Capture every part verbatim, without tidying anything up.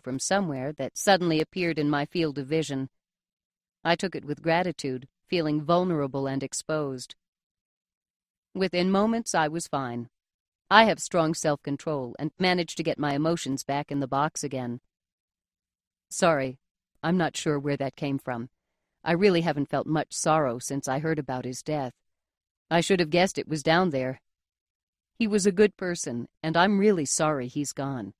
from somewhere that suddenly appeared in my field of vision. I took it with gratitude, feeling vulnerable and exposed. Within moments, I was fine. I have strong self-control and managed to get my emotions back in the box again. Sorry, I'm not sure where that came from. I really haven't felt much sorrow since I heard about his death. I should have guessed it was down there. He was a good person, and I'm really sorry he's gone.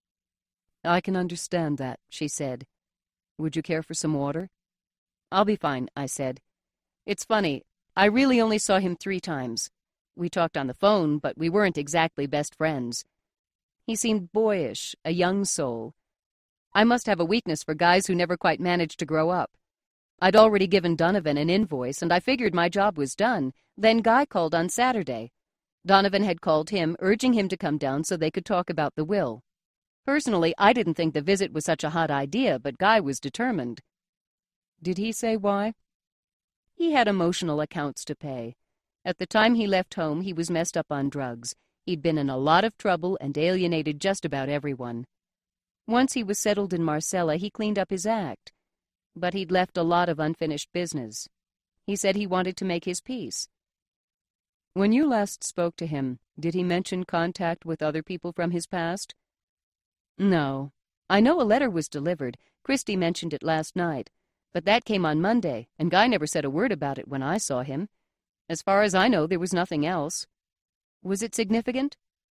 I can understand that, she said. Would you care for some water? I'll be fine, I said. It's funny, I really only saw him three times. We talked on the phone, but we weren't exactly best friends. He seemed boyish, a young soul. I must have a weakness for guys who never quite managed to grow up. I'd already given Donovan an invoice, and I figured my job was done. Then Guy called on Saturday. Donovan had called him, urging him to come down so they could talk about the will. Personally, I didn't think the visit was such a hot idea, but Guy was determined. Did he say why? He had emotional accounts to pay. At the time he left home, he was messed up on drugs. He'd been in a lot of trouble and alienated just about everyone. Once he was settled in Marcella, he cleaned up his act. But he'd left a lot of unfinished business. He said he wanted to make his peace. When you last spoke to him, did he mention contact with other people from his past? No. I know a letter was delivered. Christy mentioned it last night. But that came on Monday, and Guy never said a word about it when I saw him. As far as I know, there was nothing else. Was it significant?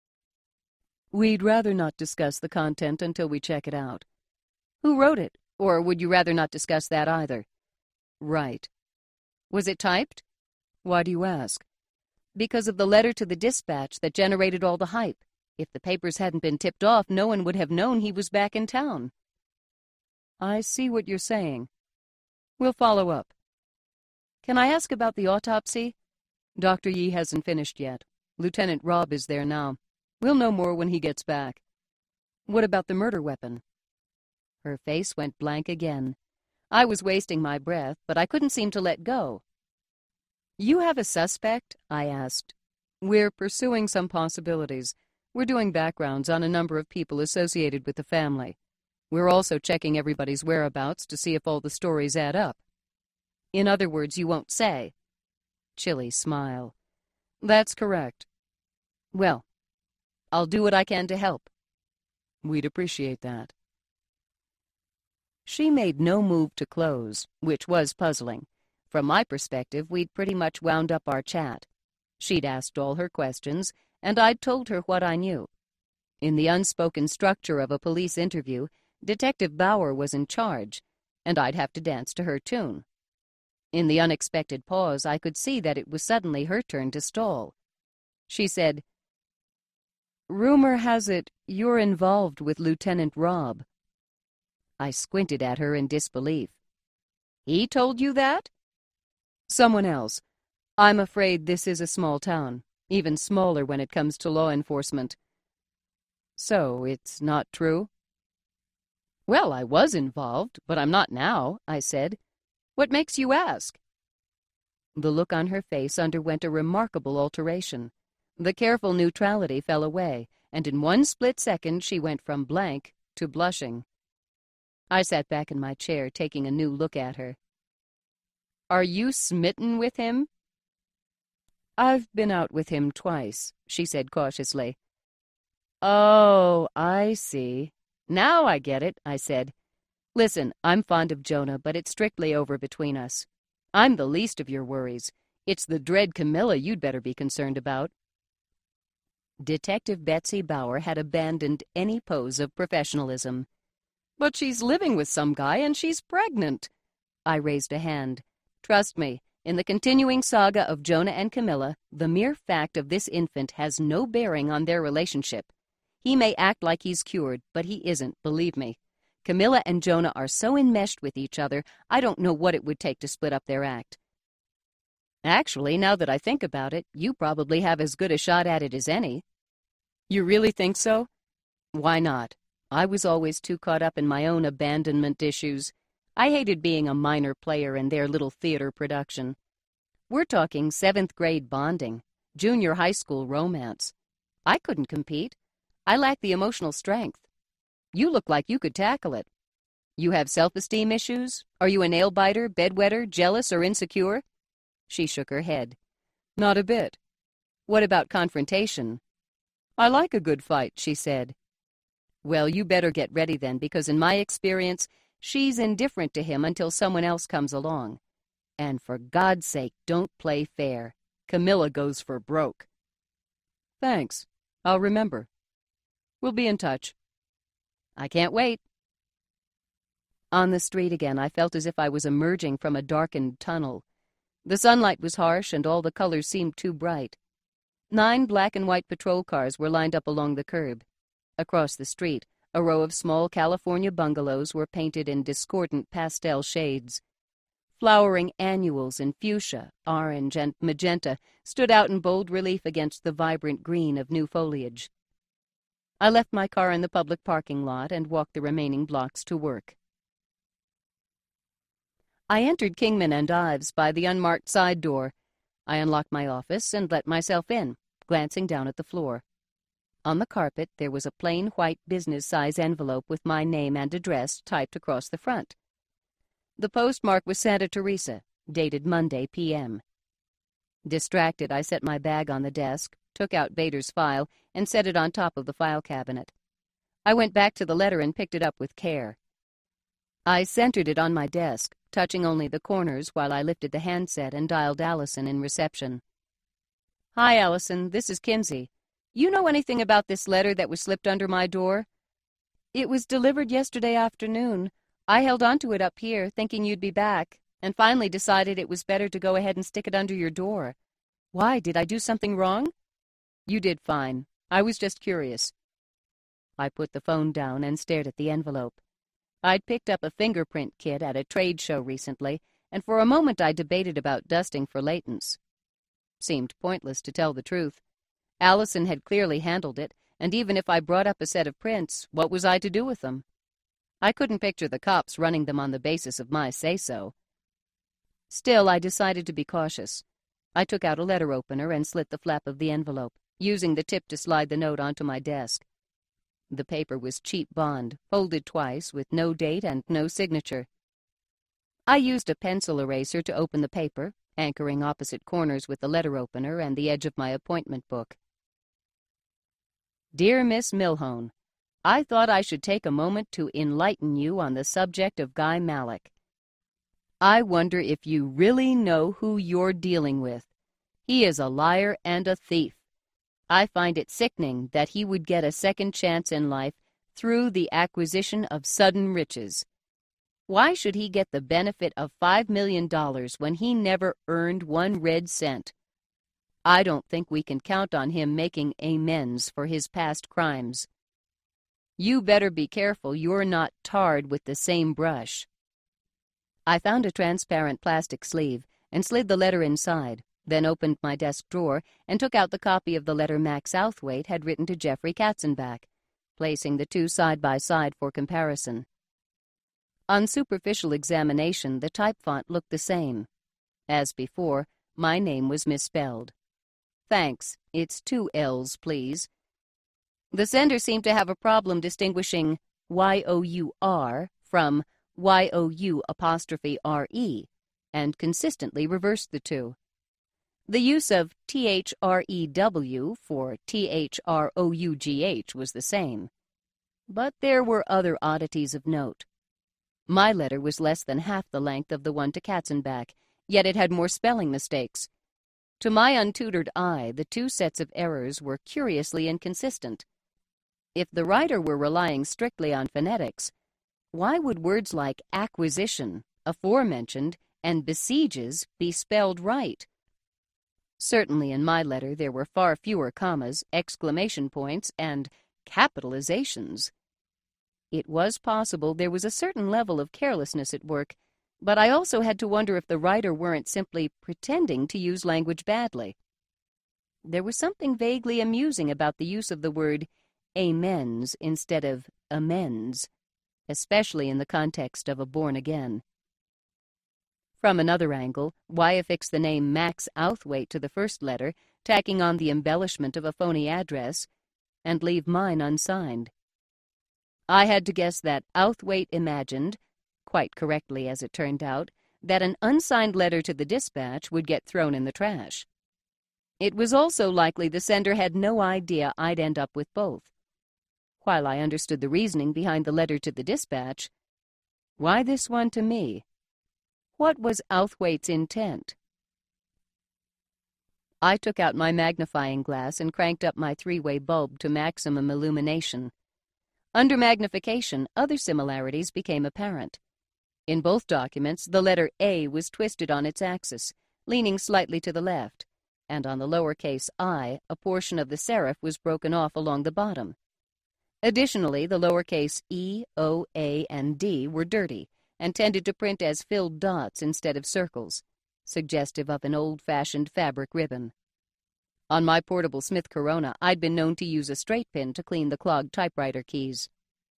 We'd rather not discuss the content until we check it out. Who wrote it? Or would you rather not discuss that either? Right. Was it typed? Why do you ask? Because of the letter to the dispatch that generated all the hype. If the papers hadn't been tipped off, no one would have known he was back in town. I see what you're saying. We'll follow up. Can I ask about the autopsy? Doctor Yi hasn't finished yet. Lieutenant Robb is there now. We'll know more when he gets back. What about the murder weapon? Her face went blank again. I was wasting my breath, but I couldn't seem to let go. You have a suspect? I asked. We're pursuing some possibilities. We're doing backgrounds on a number of people associated with the family. We're also checking everybody's whereabouts to see if all the stories add up. In other words, you won't say. Chilly smile. That's correct. Well, I'll do what I can to help. We'd appreciate that. She made no move to close, which was puzzling. From my perspective, we'd pretty much wound up our chat. She'd asked all her questions, and I'd told her what I knew. In the unspoken structure of a police interview, Detective Bauer was in charge, and I'd have to dance to her tune. In the unexpected pause, I could see that it was suddenly her turn to stall. She said, Rumor has it you're involved with Lieutenant Robb. I squinted at her in disbelief. He told you that? Someone else. I'm afraid this is a small town, even smaller when it comes to law enforcement. So, it's not true? Well, I was involved, but I'm not now, I said. What makes you ask? The look on her face underwent a remarkable alteration. The careful neutrality fell away, and in one split second she went from blank to blushing. I sat back in my chair, taking a new look at her. Are you smitten with him? I've been out with him twice, she said cautiously. Oh, I see. Now I get it, I said. Listen, I'm fond of Jonah, but it's strictly over between us. I'm the least of your worries. It's the dread Camilla you'd better be concerned about. Detective Betsy Bauer had abandoned any pose of professionalism. But she's living with some guy and she's pregnant. I raised a hand. Trust me, in the continuing saga of Jonah and Camilla, the mere fact of this infant has no bearing on their relationship. He may act like he's cured, but he isn't, believe me. Camilla and Jonah are so enmeshed with each other, I don't know what it would take to split up their act. Actually, now that I think about it, you probably have as good a shot at it as any. You really think so? Why not? I was always too caught up in my own abandonment issues. I hated being a minor player in their little theater production. We're talking seventh grade bonding, junior high school romance. I couldn't compete. I lacked the emotional strength. You look like you could tackle it. You have self-esteem issues? Are you a nail-biter, bedwetter, jealous, or insecure? She shook her head. Not a bit. What about confrontation? I like a good fight, she said. Well, you better get ready then, because in my experience, she's indifferent to him until someone else comes along. And for God's sake, don't play fair. Camilla goes for broke. Thanks. I'll remember. We'll be in touch. I can't wait. On the street again, I felt as if I was emerging from a darkened tunnel. The sunlight was harsh, and all the colors seemed too bright. Nine black and white patrol cars were lined up along the curb. Across the street, a row of small California bungalows were painted in discordant pastel shades. Flowering annuals in fuchsia, orange, and magenta stood out in bold relief against the vibrant green of new foliage. I left my car in the public parking lot and walked the remaining blocks to work. I entered Kingman and Ives by the unmarked side door. I unlocked my office and let myself in, glancing down at the floor. On the carpet, there was a plain white business-size envelope with my name and address typed across the front. The postmark was Santa Teresa, dated Monday p m Distracted, I set my bag on the desk, took out Vader's file, and set it on top of the file cabinet. I went back to the letter and picked it up with care. I centered it on my desk, touching only the corners while I lifted the handset and dialed Allison in reception. Hi, Allison, this is Kinsey. You know anything about this letter that was slipped under my door? It was delivered yesterday afternoon. I held onto it up here, thinking you'd be back, and finally decided it was better to go ahead and stick it under your door. Why, did I do something wrong? You did fine. I was just curious. I put the phone down and stared at the envelope. I'd picked up a fingerprint kit at a trade show recently, and for a moment I debated about dusting for latents. Seemed pointless, to tell the truth. Allison had clearly handled it, and even if I brought up a set of prints, what was I to do with them? I couldn't picture the cops running them on the basis of my say-so. Still, I decided to be cautious. I took out a letter opener and slit the flap of the envelope, using the tip to slide the note onto my desk. The paper was cheap bond, folded twice, with no date and no signature. I used a pencil eraser to open the paper, anchoring opposite corners with the letter opener and the edge of my appointment book. Dear Miss Milhone, I thought I should take a moment to enlighten you on the subject of Guy Malick. I wonder if you really know who you're dealing with. He is a liar and a thief. I find it sickening that he would get a second chance in life through the acquisition of sudden riches. Why should he get the benefit of five million dollars when he never earned one red cent? I don't think we can count on him making amends for his past crimes. You better be careful you're not tarred with the same brush. I found a transparent plastic sleeve and slid the letter inside, then opened my desk drawer and took out the copy of the letter Max Southwaite had written to Jeffrey Katzenbach, placing the two side by side for comparison. On superficial examination, the type font looked the same. As before, my name was misspelled. Thanks, it's two L's, please. The sender seemed to have a problem distinguishing Y O U R from Y O U apostrophe R E, and consistently reversed the two. The use of T H R E W for T H R O U G H was the same. But there were other oddities of note. My letter was less than half the length of the one to Katzenbach, yet it had more spelling mistakes. To my untutored eye, the two sets of errors were curiously inconsistent. If the writer were relying strictly on phonetics, why would words like acquisition, aforementioned, and besieges be spelled right? Certainly in my letter there were far fewer commas, exclamation points, and capitalizations. It was possible there was a certain level of carelessness at work, but I also had to wonder if the writer weren't simply pretending to use language badly. There was something vaguely amusing about the use of the word amens instead of amends, especially in the context of a born-again. From another angle, why affix the name Max Outhwaite to the first letter, tacking on the embellishment of a phony address, and leave mine unsigned? I had to guess that Outhwaite imagined, quite correctly as it turned out, that an unsigned letter to the dispatch would get thrown in the trash. It was also likely the sender had no idea I'd end up with both. While I understood the reasoning behind the letter to the dispatch, why this one to me? What was Outhwaite's intent? I took out my magnifying glass and cranked up my three-way bulb to maximum illumination. Under magnification, other similarities became apparent. In both documents, the letter A was twisted on its axis, leaning slightly to the left, and on the lowercase I, a portion of the serif was broken off along the bottom. Additionally, the lowercase E, O, A, and D were dirty and tended to print as filled dots instead of circles, suggestive of an old-fashioned fabric ribbon. On my portable Smith Corona, I'd been known to use a straight pin to clean the clogged typewriter keys.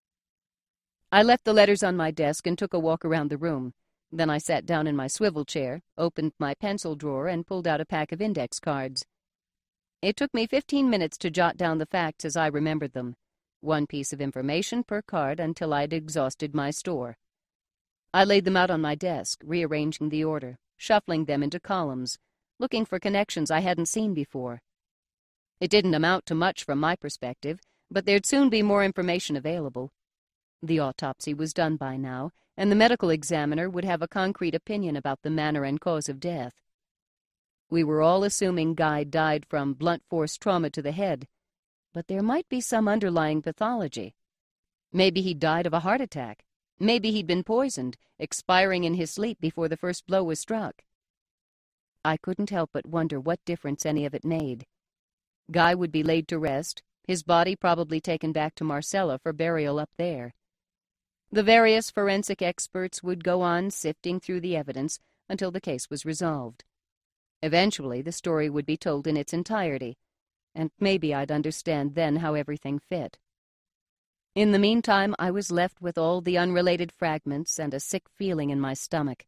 I left the letters on my desk and took a walk around the room. Then I sat down in my swivel chair, opened my pencil drawer, and pulled out a pack of index cards. It took me fifteen minutes to jot down the facts as I remembered them, one piece of information per card until I'd exhausted my store. I laid them out on my desk, rearranging the order, shuffling them into columns, looking for connections I hadn't seen before. It didn't amount to much from my perspective, but there'd soon be more information available. The autopsy was done by now, and the medical examiner would have a concrete opinion about the manner and cause of death. We were all assuming Guy died from blunt force trauma to the head, but there might be some underlying pathology. Maybe he died of a heart attack. Maybe he'd been poisoned, expiring in his sleep before the first blow was struck. I couldn't help but wonder what difference any of it made. Guy would be laid to rest, his body probably taken back to Marcella for burial up there. The various forensic experts would go on sifting through the evidence until the case was resolved. Eventually, the story would be told in its entirety, and maybe I'd understand then how everything fit. In the meantime, I was left with all the unrelated fragments and a sick feeling in my stomach.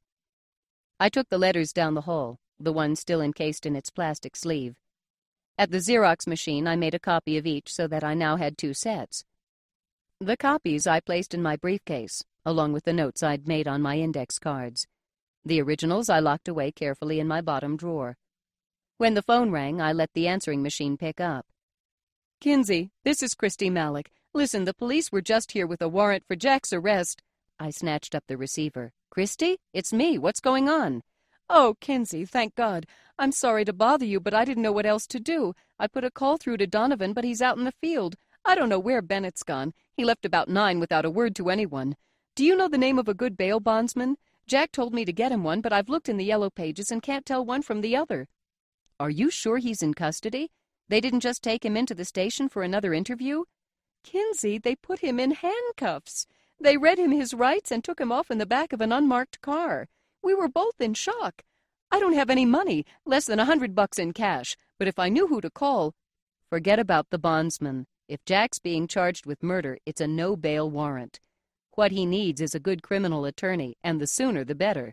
I took the letters down the hall, the one still encased in its plastic sleeve. At the Xerox machine, I made a copy of each so that I now had two sets. The copies I placed in my briefcase, along with the notes I'd made on my index cards. The originals I locked away carefully in my bottom drawer. When the phone rang, I let the answering machine pick up. "Kinsey, this is Christy Malek. Listen, the police were just here with a warrant for Jack's arrest." I snatched up the receiver. "Christy? It's me. What's going on?" "Oh, Kinsey, thank God. I'm sorry to bother you, but I didn't know what else to do. I put a call through to Donovan, but he's out in the field. I don't know where Bennett's gone. He left about nine without a word to anyone. Do you know the name of a good bail bondsman? Jack told me to get him one, but I've looked in the yellow pages and can't tell one from the other." "Are you sure he's in custody? They didn't just take him into the station for another interview?" "Kinsey, they put him in handcuffs. They read him his rights and took him off in the back of an unmarked car. We were both in shock. I don't have any money, less than a hundred bucks in cash, but if I knew who to call—" "Forget about the bondsman. If Jack's being charged with murder, it's a no-bail warrant. What he needs is a good criminal attorney, and the sooner the better."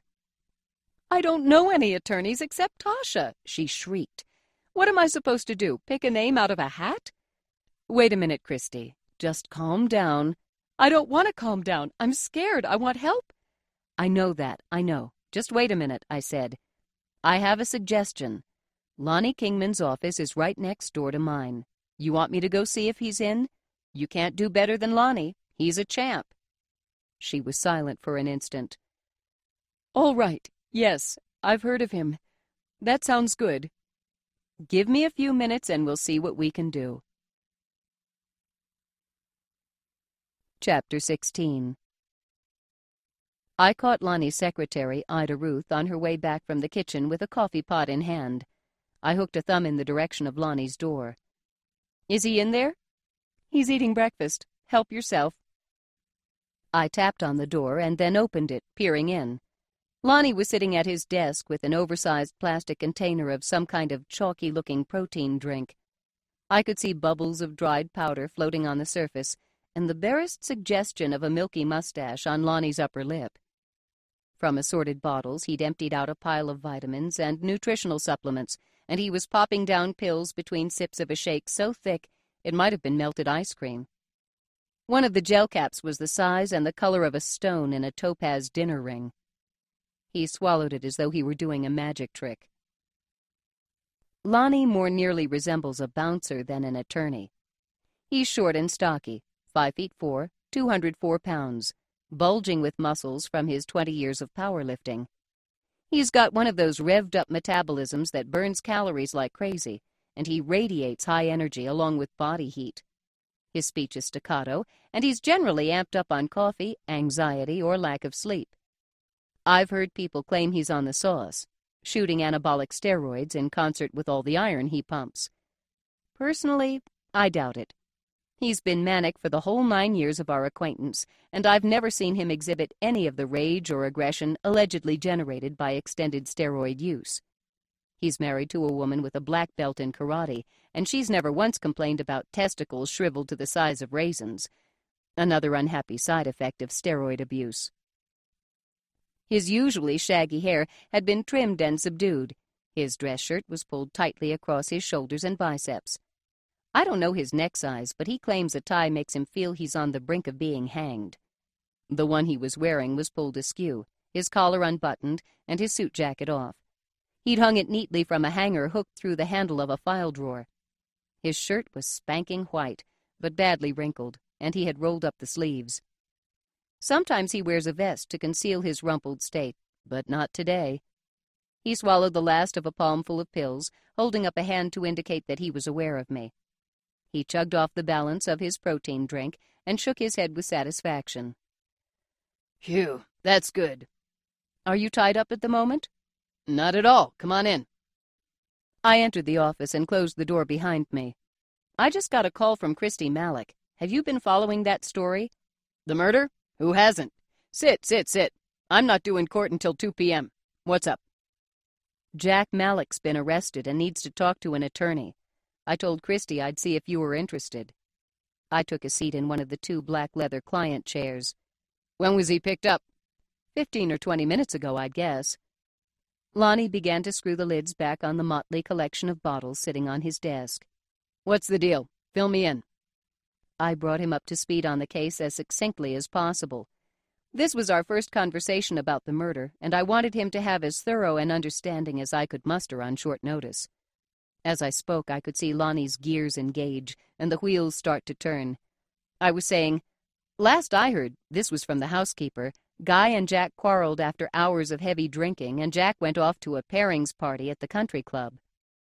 "I don't know any attorneys except Tasha," she shrieked. "What am I supposed to do, pick a name out of a hat?" "Wait a minute, Christy. Just calm down." "I don't want to calm down. I'm scared. I want help." "I know that. I know. Just wait a minute," I said. "I have a suggestion. Lonnie Kingman's office is right next door to mine. You want me to go see if he's in? You can't do better than Lonnie. He's a champ." She was silent for an instant. "All right. Yes, I've heard of him. That sounds good. Give me a few minutes and we'll see what we can do." Chapter sixteen. I caught Lonnie's secretary, Ida Ruth, on her way back from the kitchen with a coffee pot in hand. I hooked a thumb in the direction of Lonnie's door. "Is he in there?" "He's eating breakfast. Help yourself." I tapped on the door and then opened it, peering in. Lonnie was sitting at his desk with an oversized plastic container of some kind of chalky-looking protein drink. I could see bubbles of dried powder floating on the surface, and the barest suggestion of a milky mustache on Lonnie's upper lip. From assorted bottles, he'd emptied out a pile of vitamins and nutritional supplements, and he was popping down pills between sips of a shake so thick it might have been melted ice cream. One of the gel caps was the size and the color of a stone in a topaz dinner ring. He swallowed it as though he were doing a magic trick. Lonnie more nearly resembles a bouncer than an attorney. He's short and stocky, five feet four, two hundred four pounds, bulging with muscles from his twenty years of powerlifting. He's got one of those revved-up metabolisms that burns calories like crazy, and he radiates high energy along with body heat. His speech is staccato, and he's generally amped up on coffee, anxiety, or lack of sleep. I've heard people claim he's on the sauce, shooting anabolic steroids in concert with all the iron he pumps. Personally, I doubt it. He's been manic for the whole nine years of our acquaintance, and I've never seen him exhibit any of the rage or aggression allegedly generated by extended steroid use. He's married to a woman with a black belt in karate, and she's never once complained about testicles shriveled to the size of raisins, another unhappy side effect of steroid abuse. His usually shaggy hair had been trimmed and subdued. His dress shirt was pulled tightly across his shoulders and biceps. I don't know his neck size, but he claims a tie makes him feel he's on the brink of being hanged. The one he was wearing was pulled askew, his collar unbuttoned, and his suit jacket off. He'd hung it neatly from a hanger hooked through the handle of a file drawer. His shirt was spanking white, but badly wrinkled, and he had rolled up the sleeves. Sometimes he wears a vest to conceal his rumpled state, but not today. He swallowed the last of a palmful of pills, holding up a hand to indicate that he was aware of me. He chugged off the balance of his protein drink and shook his head with satisfaction. "Phew, that's good." "Are you tied up at the moment?" "Not at all. Come on in." I entered the office and closed the door behind me. "I just got a call from Christy Malek. Have you been following that story?" "The murder? Who hasn't? Sit, sit, sit. I'm not due in court until two p m What's up?" "Jack Malek's been arrested and needs to talk to an attorney. I told Christy I'd see if you were interested." I took a seat in one of the two black leather client chairs. "When was he picked up?" Fifteen or twenty minutes ago, I'd guess." Lonnie began to screw the lids back on the motley collection of bottles sitting on his desk. "What's the deal? Fill me in." I brought him up to speed on the case as succinctly as possible. This was our first conversation about the murder, and I wanted him to have as thorough an understanding as I could muster on short notice. As I spoke, I could see Lonnie's gears engage and the wheels start to turn. I was saying, "Last I heard, this was from the housekeeper, Guy and Jack quarreled after hours of heavy drinking, and Jack went off to a pairings party at the country club."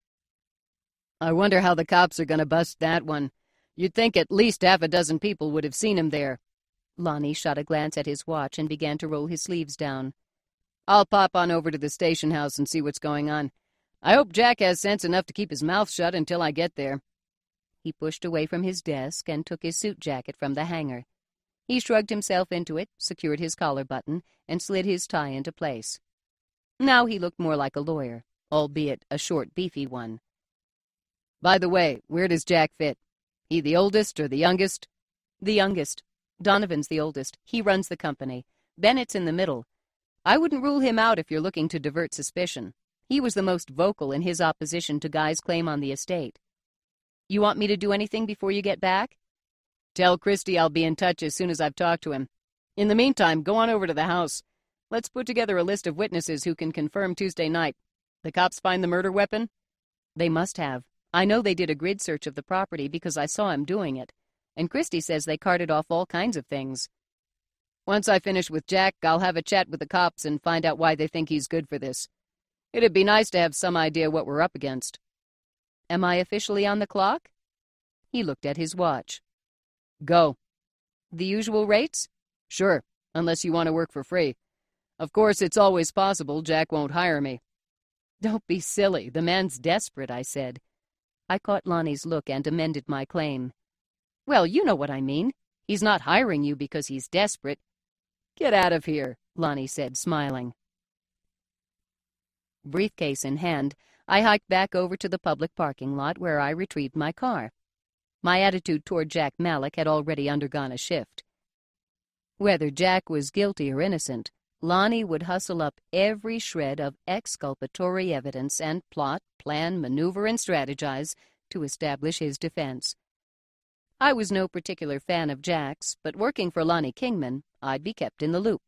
"I wonder how the cops are going to bust that one. You'd think at least half a dozen people would have seen him there." Lonnie shot a glance at his watch and began to roll his sleeves down. "I'll pop on over to the station house and see what's going on. I hope Jack has sense enough to keep his mouth shut until I get there." He pushed away from his desk and took his suit jacket from the hanger. He shrugged himself into it, secured his collar button, and slid his tie into place. Now he looked more like a lawyer, albeit a short, beefy one. "By the way, where does Jack fit? He the oldest or the youngest?" "The youngest. Donovan's the oldest. He runs the company. Bennett's in the middle. I wouldn't rule him out if you're looking to divert suspicion. He was the most vocal in his opposition to Guy's claim on the estate. You want me to do anything before you get back?" "Tell Christy I'll be in touch as soon as I've talked to him. In the meantime, go on over to the house. Let's put together a list of witnesses who can confirm Tuesday night. The cops find the murder weapon?" "They must have. I know they did a grid search of the property because I saw him doing it. And Christy says they carted off all kinds of things." "Once I finish with Jack, I'll have a chat with the cops and find out why they think he's good for this. It'd be nice to have some idea what we're up against." "Am I officially on the clock?" He looked at his watch. "Go." "The usual rates?" "Sure, unless you want to work for free. Of course, it's always possible Jack won't hire me." "Don't be silly. The man's desperate," I said. I caught Lonnie's look and amended my claim. "Well, you know what I mean. He's not hiring you because he's desperate." "Get out of here," Lonnie said, smiling. Briefcase in hand, I hiked back over to the public parking lot where I retrieved my car. My attitude toward Jack Malek had already undergone a shift. Whether Jack was guilty or innocent, Lonnie would hustle up every shred of exculpatory evidence and plot, plan, maneuver, and strategize to establish his defense. I was no particular fan of Jack's, but working for Lonnie Kingman, I'd be kept in the loop.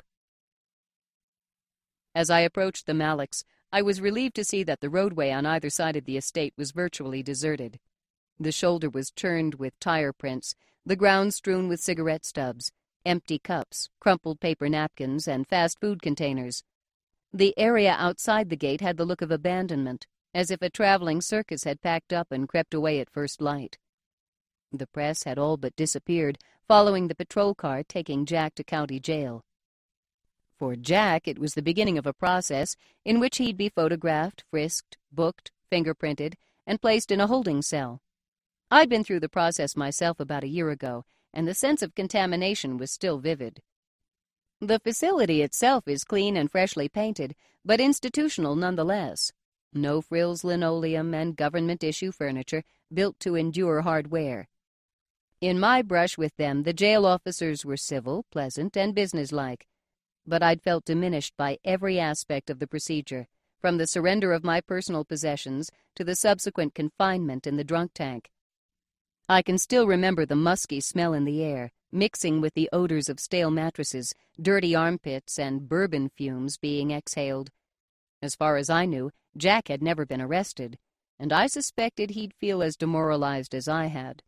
As I approached the Malicks, I was relieved to see that the roadway on either side of the estate was virtually deserted. The shoulder was churned with tire prints, the ground strewn with cigarette stubs, empty cups, crumpled paper napkins, and fast food containers. The area outside the gate had the look of abandonment, as if a traveling circus had packed up and crept away at first light. The press had all but disappeared, following the patrol car taking Jack to county jail. For Jack, it was the beginning of a process in which he'd be photographed, frisked, booked, fingerprinted, and placed in a holding cell. I'd been through the process myself about a year ago, and the sense of contamination was still vivid. The facility itself is clean and freshly painted, but institutional nonetheless. No-frills linoleum and government-issue furniture built to endure hard wear. In my brush with them, the jail officers were civil, pleasant, and businesslike, but I'd felt diminished by every aspect of the procedure, from the surrender of my personal possessions to the subsequent confinement in the drunk tank. I can still remember the musky smell in the air, mixing with the odors of stale mattresses, dirty armpits, and bourbon fumes being exhaled. As far as I knew, Jack had never been arrested, and I suspected he'd feel as demoralized as I had.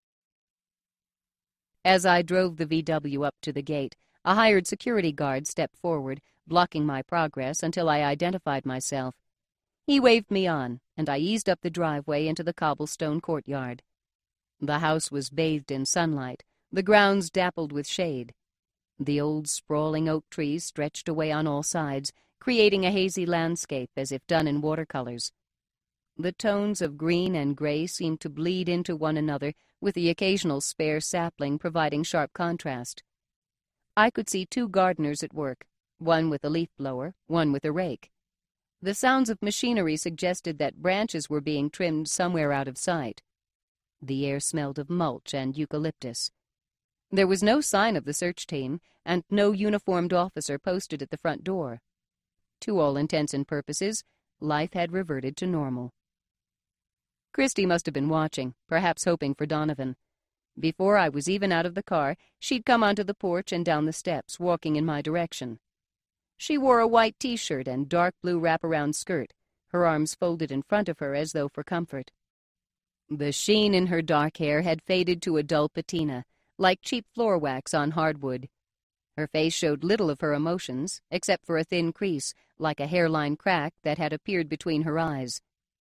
As I drove the V W up to the gate, a hired security guard stepped forward, blocking my progress until I identified myself. He waved me on, and I eased up the driveway into the cobblestone courtyard. The house was bathed in sunlight, the grounds dappled with shade. The old sprawling oak trees stretched away on all sides, creating a hazy landscape as if done in watercolors. The tones of green and gray seemed to bleed into one another, with the occasional spare sapling providing sharp contrast. I could see two gardeners at work, one with a leaf blower, one with a rake. The sounds of machinery suggested that branches were being trimmed somewhere out of sight. The air smelled of mulch and eucalyptus. There was no sign of the search team, and no uniformed officer posted at the front door. To all intents and purposes, life had reverted to normal. Christy must have been watching, perhaps hoping for Donovan. Before I was even out of the car, she'd come onto the porch and down the steps, walking in my direction. She wore a white T-shirt and dark blue wraparound skirt, her arms folded in front of her as though for comfort. The sheen in her dark hair had faded to a dull patina, like cheap floor wax on hardwood. Her face showed little of her emotions, except for a thin crease, like a hairline crack, that had appeared between her eyes.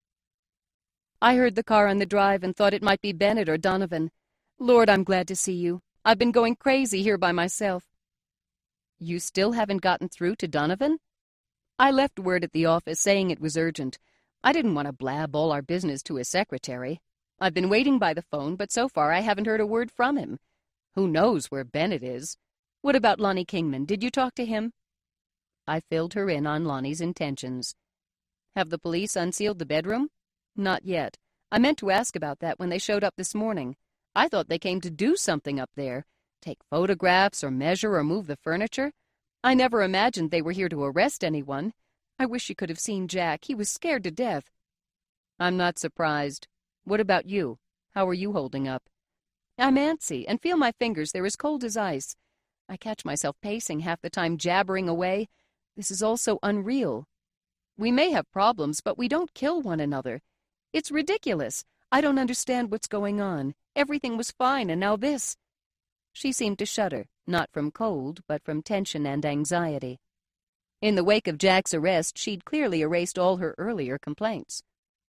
I heard the car on the drive and thought it might be Bennett or Donovan. Lord, I'm glad to see you. I've been going crazy here by myself. You still haven't gotten through to Donovan? I left word at the office saying it was urgent. I didn't want to blab all our business to his secretary. I've been waiting by the phone, but so far I haven't heard a word from him. Who knows where Bennett is? What about Lonnie Kingman? Did you talk to him? I filled her in on Lonnie's intentions. Have the police unsealed the bedroom? Not yet. I meant to ask about that when they showed up this morning. I thought they came to do something up there. Take photographs or measure or move the furniture. I never imagined they were here to arrest anyone. I wish you could have seen Jack. He was scared to death. I'm not surprised. What about you? How are you holding up? I'm antsy, and feel my fingers. They're as cold as ice. I catch myself pacing half the time, jabbering away. This is all so unreal. We may have problems, but we don't kill one another. It's ridiculous. I don't understand what's going on. Everything was fine, and now this. She seemed to shudder, not from cold, but from tension and anxiety. In the wake of Jack's arrest, she'd clearly erased all her earlier complaints.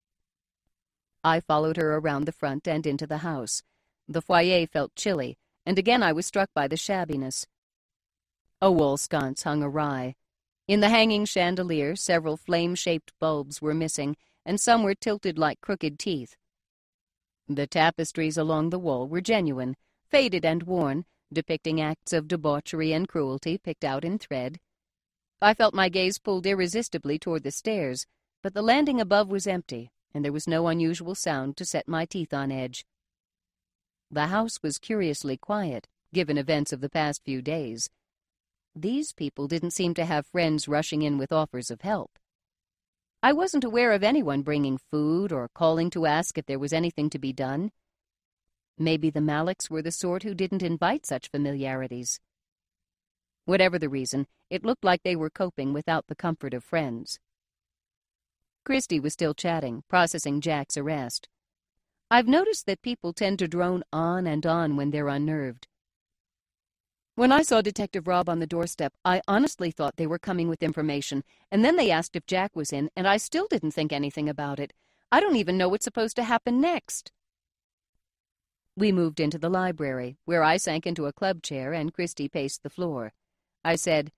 I followed her around the front and into the house. The foyer felt chilly, and again I was struck by the shabbiness. A wall sconce hung awry. In the hanging chandelier, several flame-shaped bulbs were missing, and some were tilted like crooked teeth. The tapestries along the wall were genuine, faded and worn, depicting acts of debauchery and cruelty picked out in thread. I felt my gaze pulled irresistibly toward the stairs, but the landing above was empty, and there was no unusual sound to set my teeth on edge. The house was curiously quiet, given events of the past few days. These people didn't seem to have friends rushing in with offers of help. I wasn't aware of anyone bringing food or calling to ask if there was anything to be done. Maybe the Malicks were the sort who didn't invite such familiarities. Whatever the reason, it looked like they were coping without the comfort of friends. Christy was still chatting, processing Jack's arrest. I've noticed that people tend to drone on and on when they're unnerved. When I saw Detective Robb on the doorstep, I honestly thought they were coming with information, and then they asked if Jack was in, and I still didn't think anything about it. I don't even know what's supposed to happen next. We moved into the library, where I sank into a club chair and Christy paced the floor. I said,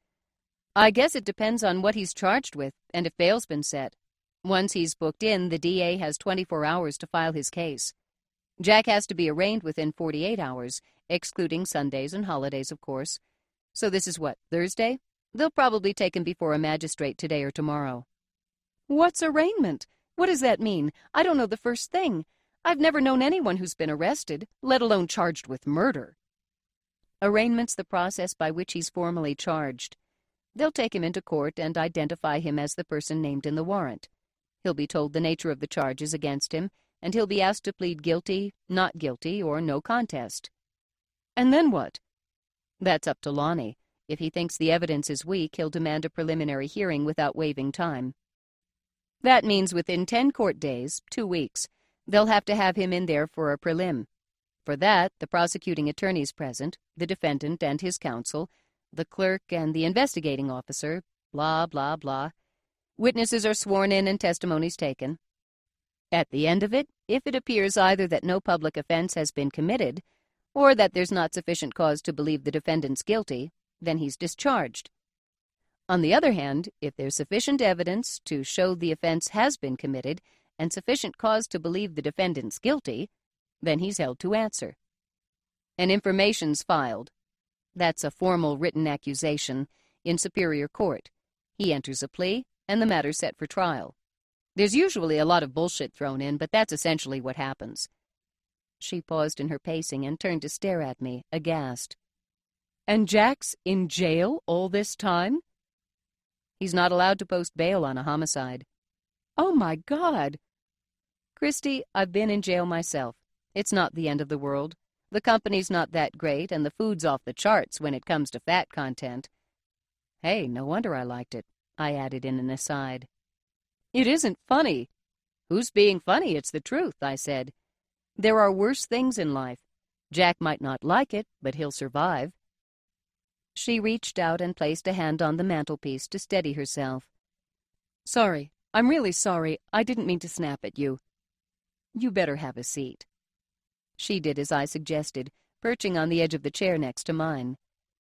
I guess it depends on what he's charged with, and if bail's been set. Once he's booked in, the D A has twenty-four hours to file his case. Jack has to be arraigned within forty-eight hours, excluding Sundays and holidays, of course. So this is what, Thursday? They'll probably take him before a magistrate today or tomorrow. What's arraignment? What does that mean? I don't know the first thing. I've never known anyone who's been arrested, let alone charged with murder. Arraignment's the process by which he's formally charged. They'll take him into court and identify him as the person named in the warrant. He'll be told the nature of the charges against him, and he'll be asked to plead guilty, not guilty, or no contest. And then what? That's up to Lonnie. If he thinks the evidence is weak, he'll demand a preliminary hearing without waiving time. That means within ten court days, two weeks, they'll have to have him in there for a prelim. For that, the prosecuting attorney's present, the defendant and his counsel, the clerk and the investigating officer, blah, blah, blah. Witnesses are sworn in and testimonies taken. At the end of it, if it appears either that no public offense has been committed or that there's not sufficient cause to believe the defendant's guilty, then he's discharged. On the other hand, if there's sufficient evidence to show the offense has been committed and sufficient cause to believe the defendant's guilty, then he's held to answer. An information's filed. That's a formal written accusation in Superior Court. He enters a plea, and the matter's set for trial. There's usually a lot of bullshit thrown in, but that's essentially what happens. She paused in her pacing and turned to stare at me, aghast. And Jack's in jail all this time? He's not allowed to post bail on a homicide. Oh, my God! Christy, I've been in jail myself. It's not the end of the world. The company's not that great, and the food's off the charts when it comes to fat content. Hey, no wonder I liked it, I added in an aside. It isn't funny. Who's being funny? It's the truth, I said. There are worse things in life. Jack might not like it, but he'll survive. She reached out and placed a hand on the mantelpiece to steady herself. Sorry, I'm really sorry. I didn't mean to snap at you. You better have a seat. She did as I suggested, perching on the edge of the chair next to mine.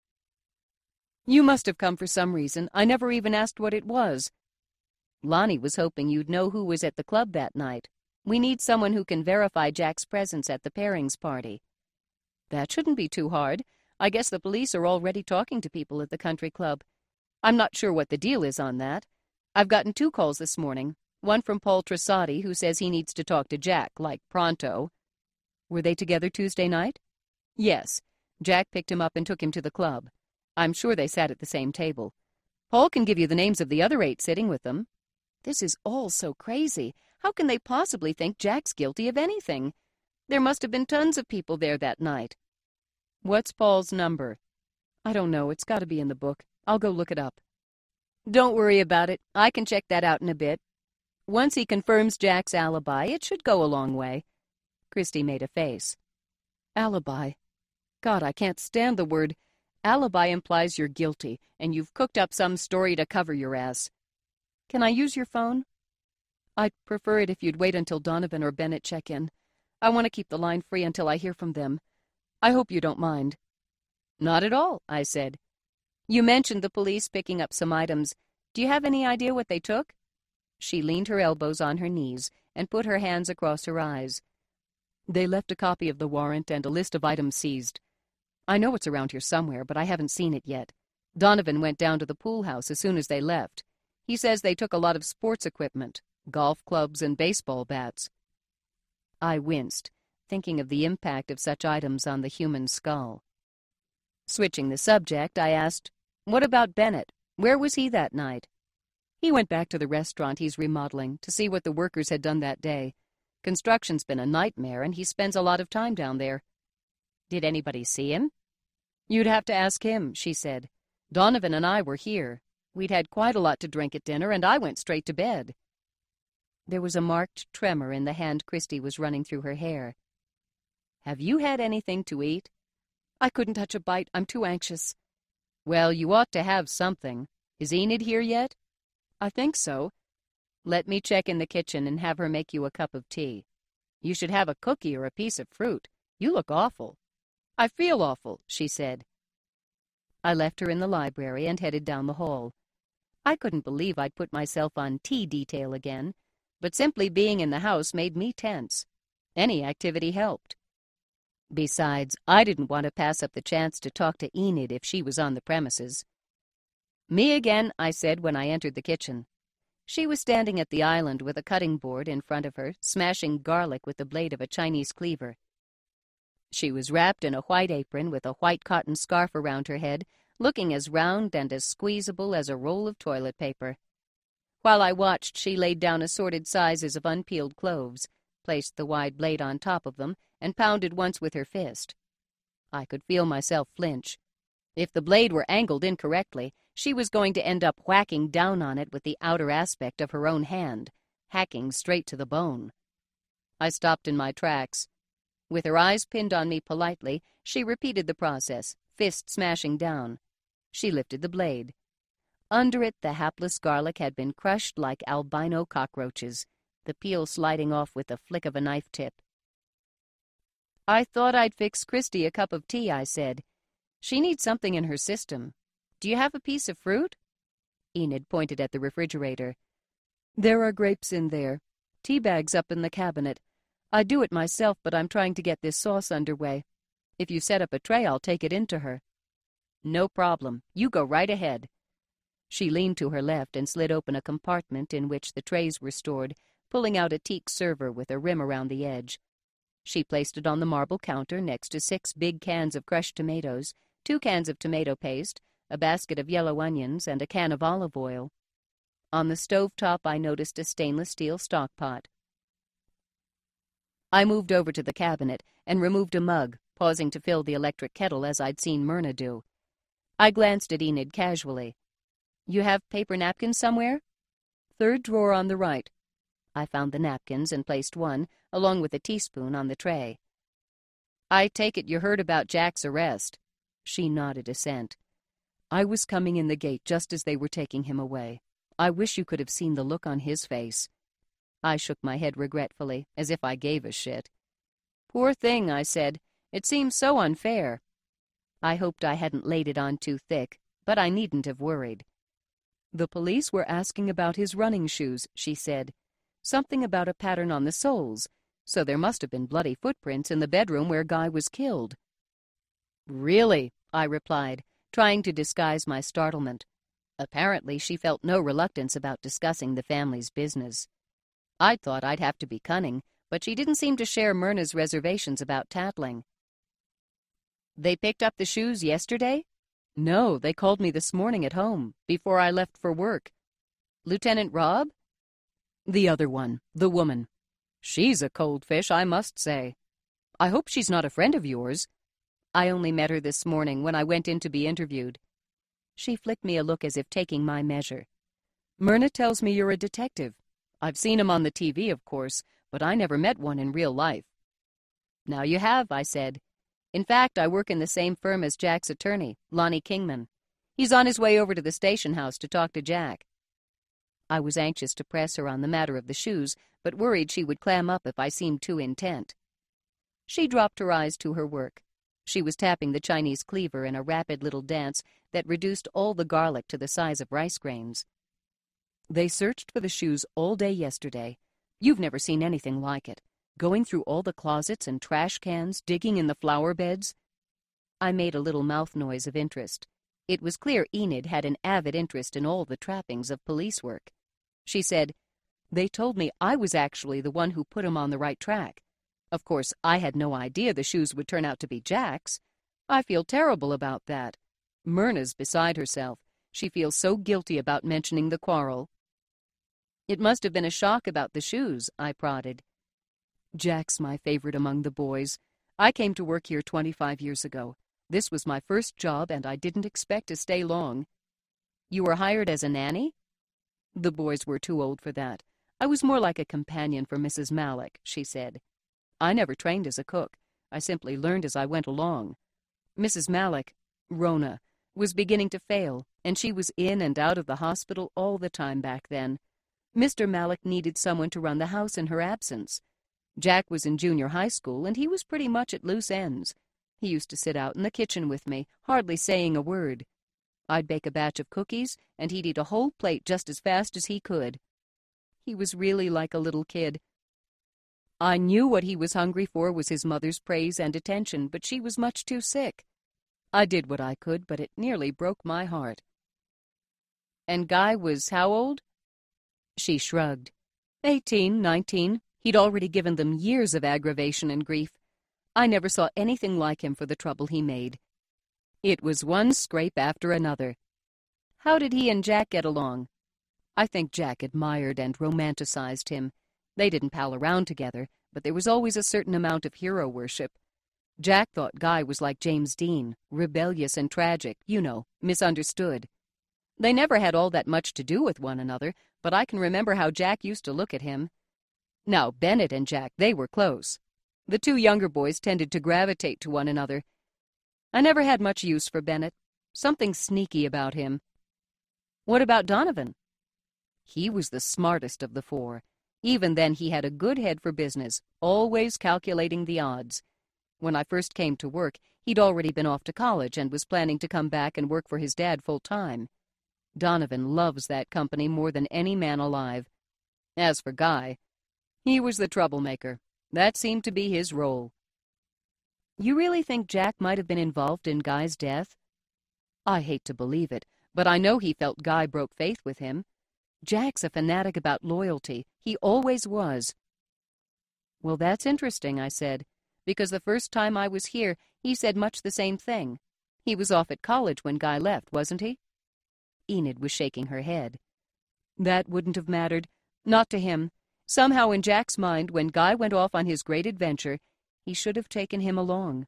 You must have come for some reason. I never even asked what it was. Lonnie was hoping you'd know who was at the club that night. We need someone who can verify Jack's presence at the pairings party. That shouldn't be too hard. I guess the police are already talking to people at the country club. I'm not sure what the deal is on that. I've gotten two calls this morning. One from Paul Trasati, who says he needs to talk to Jack, like pronto. Were they together Tuesday night? Yes. Jack picked him up and took him to the club. I'm sure they sat at the same table. Paul can give you the names of the other eight sitting with them. This is all so crazy. How can they possibly think Jack's guilty of anything? There must have been tons of people there that night. What's Paul's number? I don't know. It's got to be in the book. I'll go look it up. Don't worry about it. I can check that out in a bit. Once he confirms Jack's alibi, it should go a long way. Christy made a face. Alibi. God, I can't stand the word. Alibi implies you're guilty, and you've cooked up some story to cover your ass. Can I use your phone? I'd prefer it if you'd wait until Donovan or Bennett check in. I want to keep the line free until I hear from them. I hope you don't mind. Not at all, I said. You mentioned the police picking up some items. Do you have any idea what they took? She leaned her elbows on her knees and put her hands across her eyes. They left a copy of the warrant and a list of items seized. I know it's around here somewhere, but I haven't seen it yet. Donovan went down to the pool house as soon as they left. He says they took a lot of sports equipment, golf clubs and baseball bats. I winced, thinking of the impact of such items on the human skull. Switching the subject, I asked, What about Bennett? Where was he that night? He went back to the restaurant he's remodeling to see what the workers had done that day. Construction's been a nightmare, and he spends a lot of time down there. Did anybody see him? You'd have to ask him, she said. Donovan and I were here. We'd had quite a lot to drink at dinner, and I went straight to bed. There was a marked tremor in the hand Christie was running through her hair. Have you had anything to eat? I couldn't touch a bite. I'm too anxious. Well, you ought to have something. Is Enid here yet? I think so. Let me check in the kitchen and have her make you a cup of tea. You should have a cookie or a piece of fruit. You look awful. I feel awful, she said. I left her in the library and headed down the hall. I couldn't believe I'd put myself on tea detail again, but simply being in the house made me tense. Any activity helped. Besides, I didn't want to pass up the chance to talk to Enid if she was on the premises. Me again, I said when I entered the kitchen. She was standing at the island with a cutting board in front of her, smashing garlic with the blade of a Chinese cleaver. She was wrapped in a white apron with a white cotton scarf around her head, looking as round and as squeezable as a roll of toilet paper. While I watched, she laid down assorted sizes of unpeeled cloves, placed the wide blade on top of them, and pounded once with her fist. I could feel myself flinch. If the blade were angled incorrectly, she was going to end up whacking down on it with the outer aspect of her own hand, hacking straight to the bone. I stopped in my tracks. With her eyes pinned on me politely, she repeated the process, fist smashing down. She lifted the blade. Under it, the hapless garlic had been crushed like albino cockroaches, the peel sliding off with the flick of a knife tip. I thought I'd fix Christie a cup of tea, I said. She needs something in her system. Do you have a piece of fruit? Enid pointed at the refrigerator. There are grapes in there. Tea bags up in the cabinet. I do it myself, but I'm trying to get this sauce underway. If you set up a tray, I'll take it into her. No problem. You go right ahead. She leaned to her left and slid open a compartment in which the trays were stored, pulling out a teak server with a rim around the edge. She placed it on the marble counter next to six big cans of crushed tomatoes, two cans of tomato paste, a basket of yellow onions, and a can of olive oil. On the stove top, I noticed a stainless steel stock pot. I moved over to the cabinet and removed a mug, pausing to fill the electric kettle as I'd seen Myrna do. I glanced at Enid casually. You have paper napkins somewhere? Third drawer on the right. I found the napkins and placed one, along with a teaspoon, on the tray. I take it you heard about Jack's arrest. She nodded assent. I was coming in the gate just as they were taking him away. I wish you could have seen the look on his face. I shook my head regretfully, as if I gave a shit. Poor thing, I said. It seems so unfair. I hoped I hadn't laid it on too thick, but I needn't have worried. The police were asking about his running shoes, she said. Something about a pattern on the soles, so there must have been bloody footprints in the bedroom where Guy was killed. Really? I replied, trying to disguise my startlement. Apparently, she felt no reluctance about discussing the family's business. I thought I'd have to be cunning, but she didn't seem to share Myrna's reservations about tattling. They picked up the shoes yesterday? No, they called me this morning at home, before I left for work. Lieutenant Robb? The other one, the woman. She's a cold fish, I must say. I hope she's not a friend of yours. I only met her this morning when I went in to be interviewed. She flicked me a look as if taking my measure. Myrna tells me you're a detective. I've seen him on the T V, of course, but I never met one in real life. Now you have, I said. In fact, I work in the same firm as Jack's attorney, Lonnie Kingman. He's on his way over to the station house to talk to Jack. I was anxious to press her on the matter of the shoes, but worried she would clam up if I seemed too intent. She dropped her eyes to her work. She was tapping the Chinese cleaver in a rapid little dance that reduced all the garlic to the size of rice grains. They searched for the shoes all day yesterday. You've never seen anything like it. Going through all the closets and trash cans, digging in the flower beds. I made a little mouth noise of interest. It was clear Enid had an avid interest in all the trappings of police work. She said, They told me I was actually the one who put him on the right track. Of course, I had no idea the shoes would turn out to be Jack's. I feel terrible about that. Myrna's beside herself. She feels so guilty about mentioning the quarrel. It must have been a shock about the shoes, I prodded. Jack's my favorite among the boys. I came to work here twenty-five years ago. This was my first job, and I didn't expect to stay long." "You were hired as a nanny?" "The boys were too old for that. I was more like a companion for Missus Malik," she said. "I never trained as a cook. I simply learned as I went along. Missus Malik, Rona, was beginning to fail, and she was in and out of the hospital all the time back then. Mister Malik needed someone to run the house in her absence. Jack was in junior high school, and he was pretty much at loose ends. He used to sit out in the kitchen with me, hardly saying a word. I'd bake a batch of cookies, and he'd eat a whole plate just as fast as he could. He was really like a little kid. I knew what he was hungry for was his mother's praise and attention, but she was much too sick. I did what I could, but it nearly broke my heart." "And Guy was how old?" She shrugged. Eighteen, nineteen. He'd already given them years of aggravation and grief. I never saw anything like him for the trouble he made. It was one scrape after another. How did he and Jack get along? I think Jack admired and romanticized him. They didn't pal around together, but there was always a certain amount of hero worship. Jack thought Guy was like James Dean, rebellious and tragic, you know, misunderstood. They never had all that much to do with one another, but I can remember how Jack used to look at him. Now, Bennett and Jack, they were close. The two younger boys tended to gravitate to one another. I never had much use for Bennett. Something sneaky about him. What about Donovan? He was the smartest of the four. Even then he had a good head for business, always calculating the odds. When I first came to work, he'd already been off to college and was planning to come back and work for his dad full-time. Donovan loves that company more than any man alive. As for Guy, he was the troublemaker. That seemed to be his role. You really think Jack might have been involved in Guy's death? I hate to believe it, but I know he felt Guy broke faith with him. Jack's a fanatic about loyalty. He always was. Well, that's interesting, I said, because the first time I was here, he said much the same thing. He was off at college when Guy left, wasn't he? Enid was shaking her head. That wouldn't have mattered. Not to him. Somehow in Jack's mind, when Guy went off on his great adventure, he should have taken him along.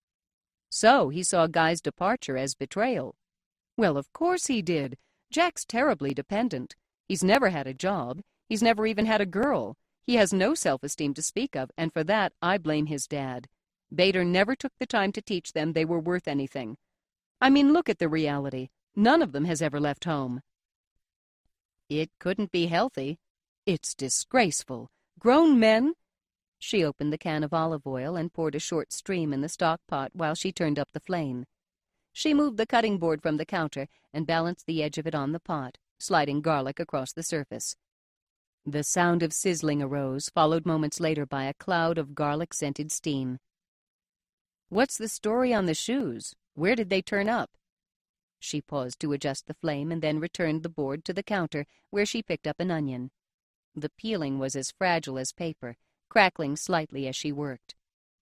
So he saw Guy's departure as betrayal. Well, of course he did. Jack's terribly dependent. He's never had a job. He's never even had a girl. He has no self-esteem to speak of, and for that I blame his dad. Bader never took the time to teach them they were worth anything. I mean, look at the reality. None of them has ever left home. It couldn't be healthy. It's disgraceful. Grown men... She opened the can of olive oil and poured a short stream in the stock pot while she turned up the flame. She moved the cutting board from the counter and balanced the edge of it on the pot, sliding garlic across the surface. The sound of sizzling arose, followed moments later by a cloud of garlic-scented steam. What's the story on the shoes? Where did they turn up? She paused to adjust the flame and then returned the board to the counter, where she picked up an onion. The peeling was as fragile as paper, crackling slightly as she worked.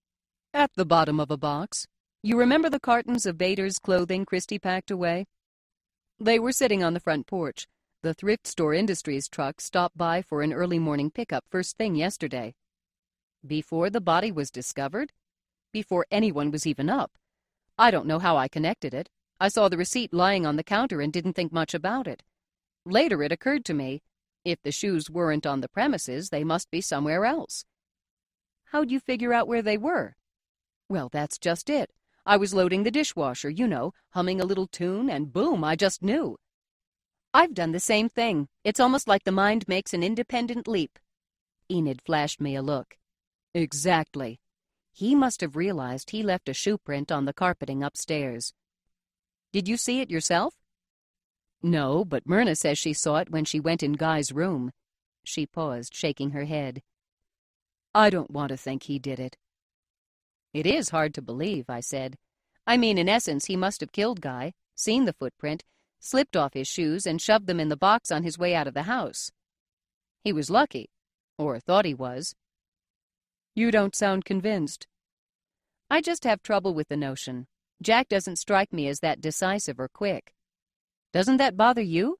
At the bottom of a box. You remember the cartons of Bader's clothing Christy packed away? They were sitting on the front porch. The Thrift Store Industries truck stopped by for an early morning pickup first thing yesterday. Before the body was discovered? Before anyone was even up. I don't know how I connected it. I saw the receipt lying on the counter and didn't think much about it. Later it occurred to me, if the shoes weren't on the premises, they must be somewhere else. How'd you figure out where they were? Well, that's just it. I was loading the dishwasher, you know, humming a little tune, and boom, I just knew. I've done the same thing. It's almost like the mind makes an independent leap. Enid flashed me a look. Exactly. He must have realized he left a shoe print on the carpeting upstairs. Did you see it yourself? No, but Myrna says she saw it when she went in Guy's room. She paused, shaking her head. I don't want to think he did it. It is hard to believe, I said. I mean, in essence, he must have killed Guy, seen the footprint, slipped off his shoes, and shoved them in the box on his way out of the house. He was lucky, or thought he was. You don't sound convinced. I just have trouble with the notion. Jack doesn't strike me as that decisive or quick. Doesn't that bother you?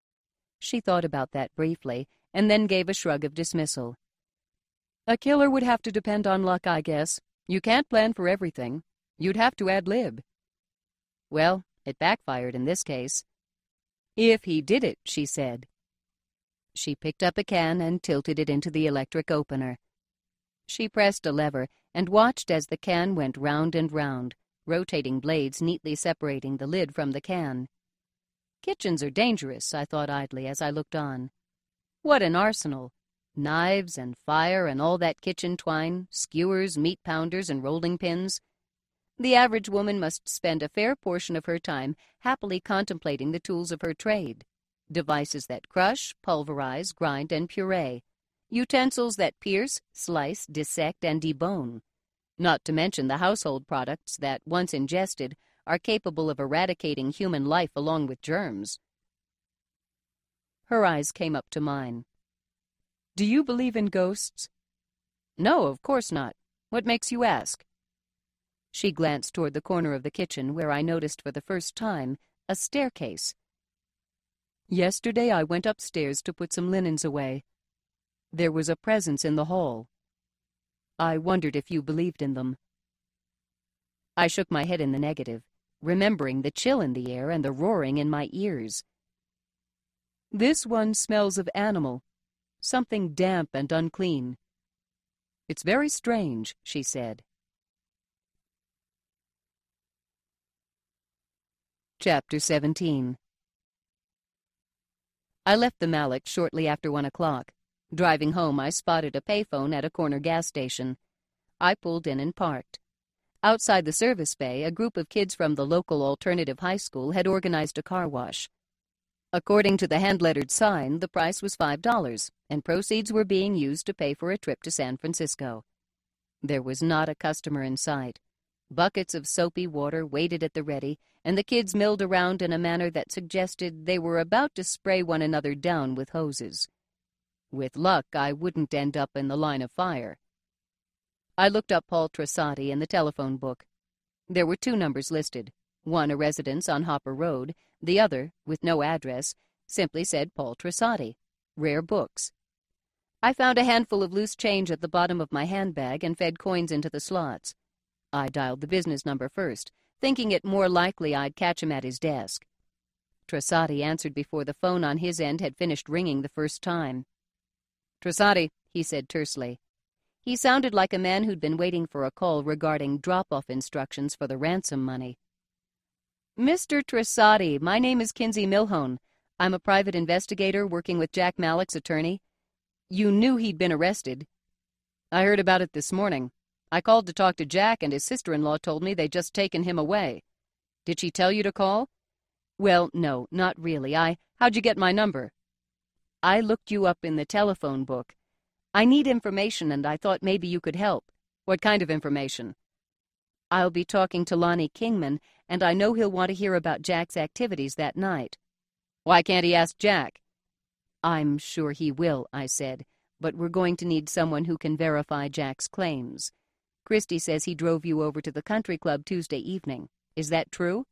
She thought about that briefly, and then gave a shrug of dismissal. A killer would have to depend on luck, I guess. You can't plan for everything. You'd have to ad-lib. Well, it backfired in this case. If he did it, she said. She picked up a can and tilted it into the electric opener. She pressed a lever and watched as the can went round and round, rotating blades neatly separating the lid from the can. Kitchens are dangerous, I thought idly as I looked on. What an arsenal! Knives and fire and all that kitchen twine, skewers, meat pounders, and rolling pins. The average woman must spend a fair portion of her time happily contemplating the tools of her trade. Devices that crush, pulverize, grind, and puree. Utensils that pierce, slice, dissect, and debone. Not to mention the household products that, once ingested, are capable of eradicating human life along with germs. Her eyes came up to mine. Do you believe in ghosts? No, of course not. What makes you ask? She glanced toward the corner of the kitchen where I noticed for the first time a staircase. Yesterday I went upstairs to put some linens away. There was a presence in the hall. I wondered if you believed in them. I shook my head in the negative, remembering the chill in the air and the roaring in my ears. This one smells of animal, something damp and unclean. It's very strange, she said. Chapter seventeen. I left the Malik shortly after one o'clock. Driving home, I spotted a payphone at a corner gas station. I pulled in and parked. Outside the service bay, a group of kids from the local alternative high school had organized a car wash. According to the hand-lettered sign, the price was five dollars, and proceeds were being used to pay for a trip to San Francisco. There was not a customer in sight. Buckets of soapy water waited at the ready, and the kids milled around in a manner that suggested they were about to spray one another down with hoses. With luck, I wouldn't end up in the line of fire. I looked up Paul Trassati in the telephone book. There were two numbers listed, one a residence on Hopper Road, the other, with no address, simply said Paul Trassati, Rare Books. I found a handful of loose change at the bottom of my handbag and fed coins into the slots. I dialed the business number first, thinking it more likely I'd catch him at his desk. Trassati answered before the phone on his end had finished ringing the first time. Trassati, he said tersely. He sounded like a man who'd been waiting for a call regarding drop-off instructions for the ransom money. Mister Trassati, my name is Kinsey Milhone. I'm a private investigator working with Jack Malik's attorney. You knew he'd been arrested. I heard about it this morning. I called to talk to Jack, and his sister-in-law told me they'd just taken him away. Did she tell you to call? Well, no, not really. I... How'd you get my number? I looked you up in the telephone book. I need information, and I thought maybe you could help. What kind of information? I'll be talking to Lonnie Kingman, and I know he'll want to hear about Jack's activities that night. Why can't he ask Jack? I'm sure he will, I said, but we're going to need someone who can verify Jack's claims. Christy says he drove you over to the country club Tuesday evening. Is that true?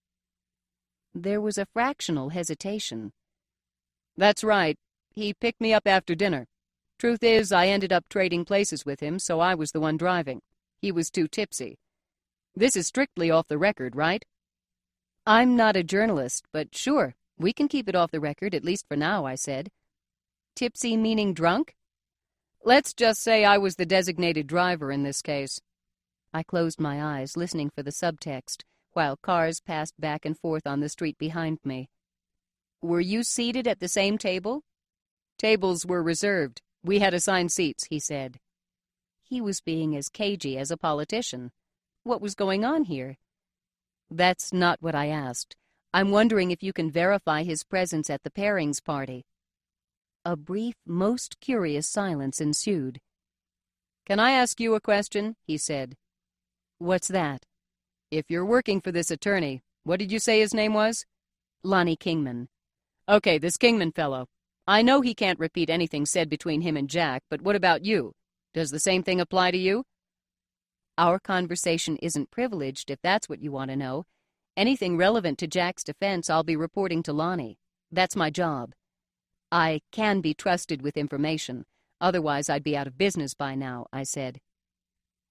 There was a fractional hesitation. That's right. He picked me up after dinner. Truth is, I ended up trading places with him, so I was the one driving. He was too tipsy. This is strictly off the record, right? I'm not a journalist, but sure, we can keep it off the record, at least for now, I said. Tipsy meaning drunk? Let's just say I was the designated driver in this case. I closed my eyes, listening for the subtext, while cars passed back and forth on the street behind me. Were you seated at the same table? Tables were reserved. We had assigned seats, he said. He was being as cagey as a politician. What was going on here? That's not what I asked. I'm wondering if you can verify his presence at the pairings party. A brief, most curious silence ensued. Can I ask you a question? He said. What's that? If you're working for this attorney, what did you say his name was? Lonnie Kingman. Okay, this Kingman fellow. I know he can't repeat anything said between him and Jack, but what about you? Does the same thing apply to you? Our conversation isn't privileged, if that's what you want to know. Anything relevant to Jack's defense, I'll be reporting to Lonnie. That's my job. I can be trusted with information. Otherwise, I'd be out of business by now, I said.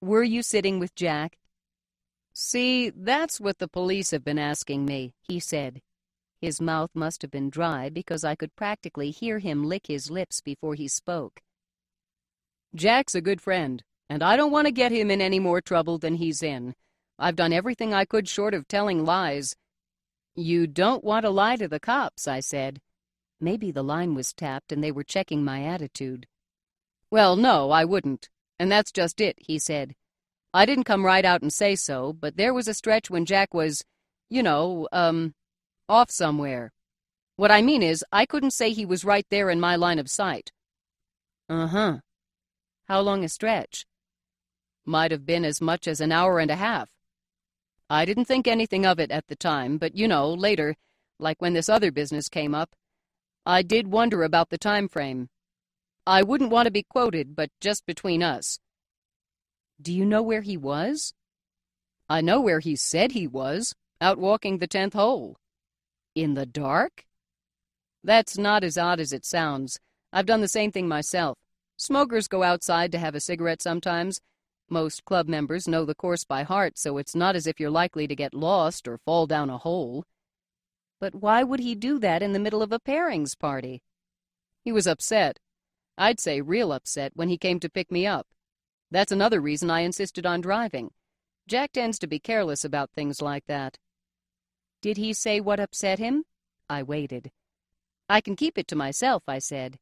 Were you sitting with Jack? See, that's what the police have been asking me, he said. His mouth must have been dry because I could practically hear him lick his lips before he spoke. Jack's a good friend, and I don't want to get him in any more trouble than he's in. I've done everything I could short of telling lies. You don't want to lie to the cops, I said. Maybe the line was tapped and they were checking my attitude. Well, no, I wouldn't. And that's just it, he said. I didn't come right out and say so, but there was a stretch when Jack was, you know, um, off somewhere. What I mean is, I couldn't say he was right there in my line of sight. Uh-huh. How long a stretch? Might have been as much as an hour and a half. I didn't think anything of it at the time, but, you know, later, like when this other business came up, I did wonder about the time frame. I wouldn't want to be quoted, but just between us. Do you know where he was? I know where he said he was, out walking the tenth hole. In the dark? That's not as odd as it sounds. I've done the same thing myself. Smokers go outside to have a cigarette sometimes. Most club members know the course by heart, so it's not as if you're likely to get lost or fall down a hole. But why would he do that in the middle of a pairings party? He was upset. I'd say real upset when he came to pick me up. That's another reason I insisted on driving. Jack tends to be careless about things like that. Did he say what upset him? I waited. I can keep it to myself, I said.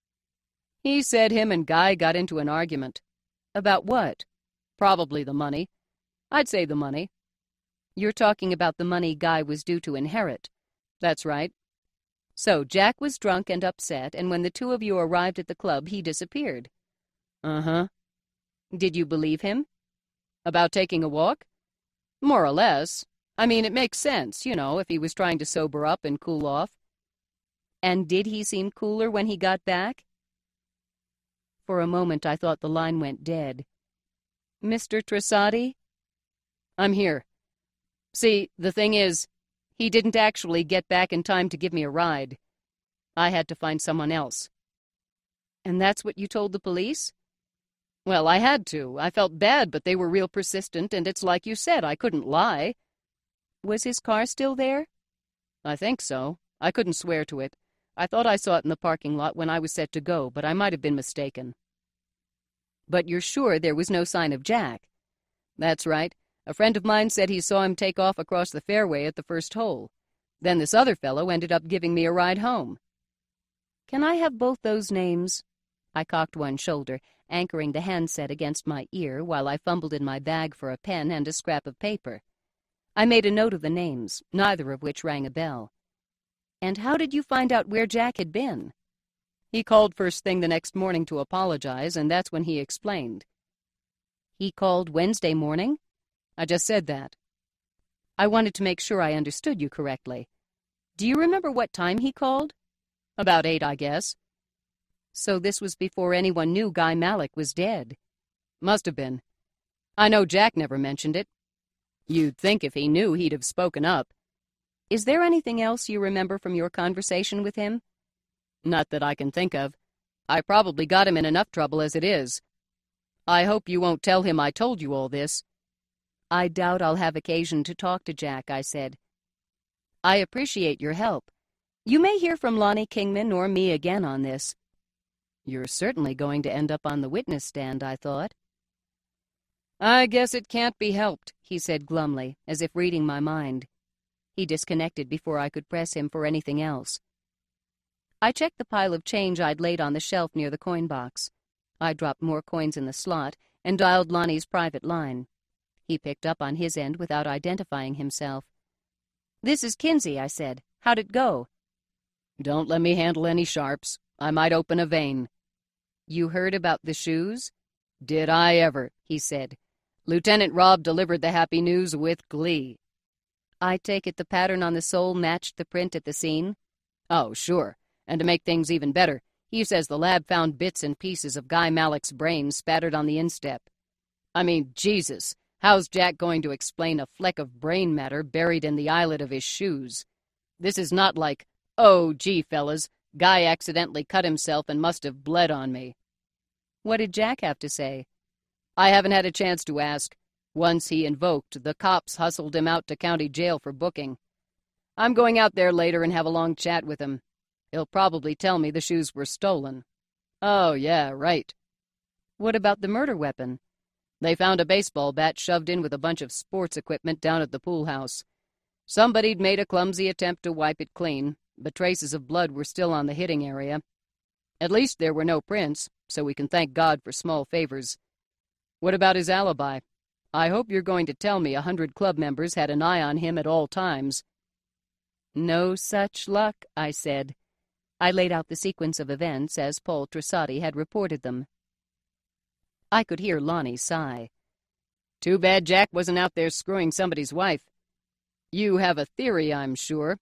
He said him and Guy got into an argument. About what? Probably the money. I'd say the money. You're talking about the money Guy was due to inherit. That's right. So Jack was drunk and upset, and when the two of you arrived at the club, he disappeared. Uh-huh. Did you believe him? About taking a walk? More or less. I mean, it makes sense, you know, if he was trying to sober up and cool off. And did he seem cooler when he got back? For a moment I thought the line went dead. Mister Trissati? I'm here. See, the thing is, he didn't actually get back in time to give me a ride. I had to find someone else. And that's what you told the police? Well, I had to. I felt bad, but they were real persistent, and it's like you said, I couldn't lie. Was his car still there? I think so. I couldn't swear to it. I thought I saw it in the parking lot when I was set to go, but I might have been mistaken. But you're sure there was no sign of Jack? That's right. A friend of mine said he saw him take off across the fairway at the first hole. Then this other fellow ended up giving me a ride home. Can I have both those names? I cocked one shoulder, anchoring the handset against my ear while I fumbled in my bag for a pen and a scrap of paper. I made a note of the names, neither of which rang a bell. And how did you find out where Jack had been? He called first thing the next morning to apologize, and that's when he explained. He called Wednesday morning? I just said that. I wanted to make sure I understood you correctly. Do you remember what time he called? About eight, I guess. So this was before anyone knew Guy Malick was dead. Must have been. I know Jack never mentioned it. You'd think if he knew he'd have spoken up. Is there anything else you remember from your conversation with him? Not that I can think of. I probably got him in enough trouble as it is. I hope you won't tell him I told you all this. I doubt I'll have occasion to talk to Jack, I said. I appreciate your help. You may hear from Lonnie Kingman or me again on this. You're certainly going to end up on the witness stand, I thought. I guess it can't be helped, he said glumly, as if reading my mind. He disconnected before I could press him for anything else. I checked the pile of change I'd laid on the shelf near the coin box. I dropped more coins in the slot and dialed Lonnie's private line. He picked up on his end without identifying himself. This is Kinsey, I said. How'd it go? Don't let me handle any sharps. I might open a vein. You heard about the shoes? Did I ever, he said. Lieutenant Robb delivered the happy news with glee. I take it the pattern on the sole matched the print at the scene? Oh, sure. And to make things even better, he says the lab found bits and pieces of Guy Malick's brain spattered on the instep. I mean, Jesus, how's Jack going to explain a fleck of brain matter buried in the eyelet of his shoes? This is not like, oh, gee, fellas, Guy accidentally cut himself and must have bled on me. What did Jack have to say? I haven't had a chance to ask. Once he invoked, the cops hustled him out to county jail for booking. I'm going out there later and have a long chat with him. He'll probably tell me the shoes were stolen. Oh, yeah, right. What about the murder weapon? They found a baseball bat shoved in with a bunch of sports equipment down at the pool house. Somebody'd made a clumsy attempt to wipe it clean, but traces of blood were still on the hitting area. At least there were no prints, so we can thank God for small favors. What about his alibi? I hope you're going to tell me a hundred club members had an eye on him at all times. No such luck, I said. I laid out the sequence of events as Paul Trissati had reported them. I could hear Lonnie sigh. Too bad Jack wasn't out there screwing somebody's wife. You have a theory, I'm sure.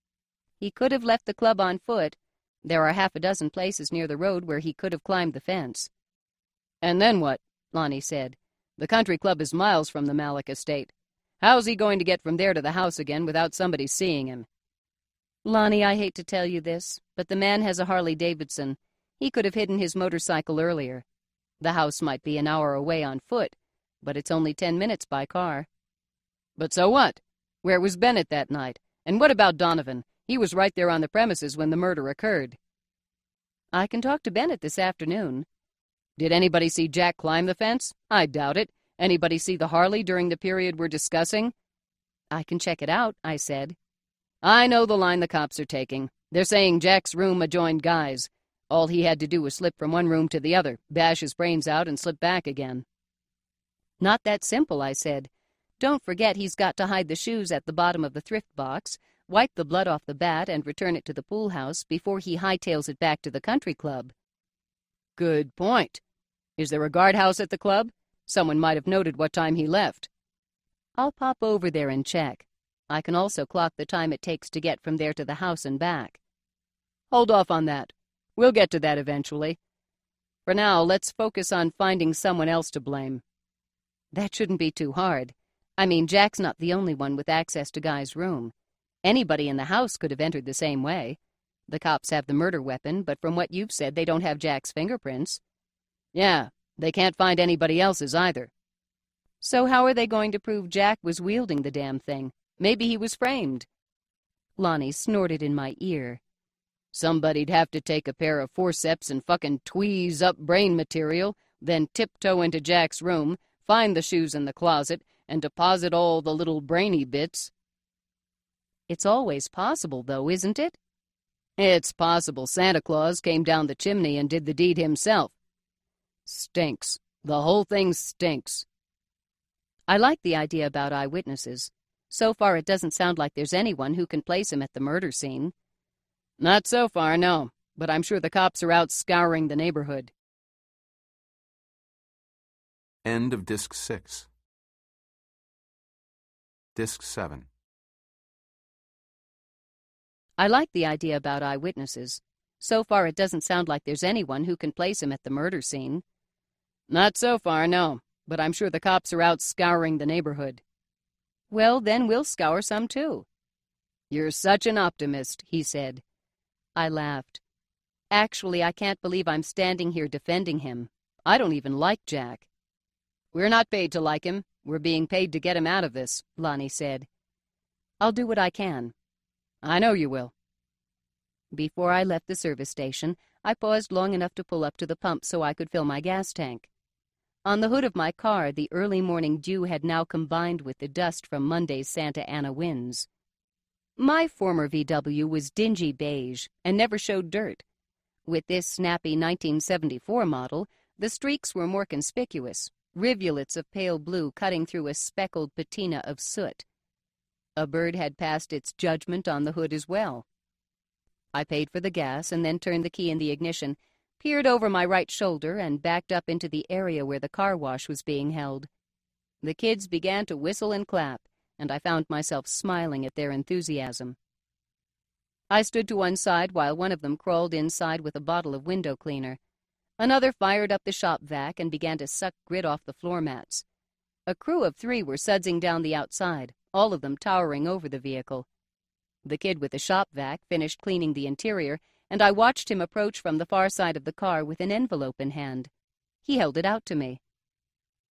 He could have left the club on foot. There are half a dozen places near the road where he could have climbed the fence. And then what? Lonnie said. The country club is miles from the Malik estate. How's he going to get from there to the house again without somebody seeing him? Lonnie, I hate to tell you this, but the man has a Harley-Davidson. He could have hidden his motorcycle earlier. The house might be an hour away on foot, but it's only ten minutes by car. But so what? Where was Bennett that night? And what about Donovan? He was right there on the premises when the murder occurred. I can talk to Bennett this afternoon. Did anybody see Jack climb the fence? I doubt it. Anybody see the Harley during the period we're discussing? I can check it out, I said. I know the line the cops are taking. They're saying Jack's room adjoined Guy's. All he had to do was slip from one room to the other, bash his brains out, and slip back again. Not that simple, I said. Don't forget he's got to hide the shoes at the bottom of the thrift box, wipe the blood off the bat, and return it to the pool house before he hightails it back to the country club. Good point. Is there a guardhouse at the club? Someone might have noted what time he left. I'll pop over there and check. I can also clock the time it takes to get from there to the house and back. Hold off on that. We'll get to that eventually. For now, let's focus on finding someone else to blame. That shouldn't be too hard. I mean, Jack's not the only one with access to Guy's room. Anybody in the house could have entered the same way. The cops have the murder weapon, but from what you've said, they don't have Jack's fingerprints. Yeah, they can't find anybody else's either. So how are they going to prove Jack was wielding the damn thing? Maybe he was framed. Lonnie snorted in my ear. Somebody'd have to take a pair of forceps and fucking tweeze up brain material, then tiptoe into Jack's room, find the shoes in the closet, and deposit all the little brainy bits. It's always possible, though, isn't it? It's possible Santa Claus came down the chimney and did the deed himself. Stinks. The whole thing stinks. I like the idea about eyewitnesses. So far, it doesn't sound like there's anyone who can place him at the murder scene. Not so far, no, but I'm sure the cops are out scouring the neighborhood. End of Disc six. Disc seven. I like the idea about eyewitnesses. So far, it doesn't sound like there's anyone who can place him at the murder scene. Not so far, no, but I'm sure the cops are out scouring the neighborhood. Well, then we'll scour some too. You're such an optimist, he said. I laughed. Actually, I can't believe I'm standing here defending him. I don't even like Jack. We're not paid to like him. We're being paid to get him out of this, Lonnie said. I'll do what I can. I know you will. Before I left the service station, I paused long enough to pull up to the pump so I could fill my gas tank. On the hood of my car, the early morning dew had now combined with the dust from Monday's Santa Ana winds. My former V W was dingy beige and never showed dirt. With this snappy nineteen seventy-four model, the streaks were more conspicuous, rivulets of pale blue cutting through a speckled patina of soot. A bird had passed its judgment on the hood as well. I paid for the gas and then turned the key in the ignition, peered over my right shoulder, and backed up into the area where the car wash was being held. The kids began to whistle and clap, and I found myself smiling at their enthusiasm. I stood to one side while one of them crawled inside with a bottle of window cleaner. Another fired up the shop vac and began to suck grit off the floor mats. A crew of three were sudsing down the outside, all of them towering over the vehicle. The kid with the shop vac finished cleaning the interior, and I watched him approach from the far side of the car with an envelope in hand. He held it out to me.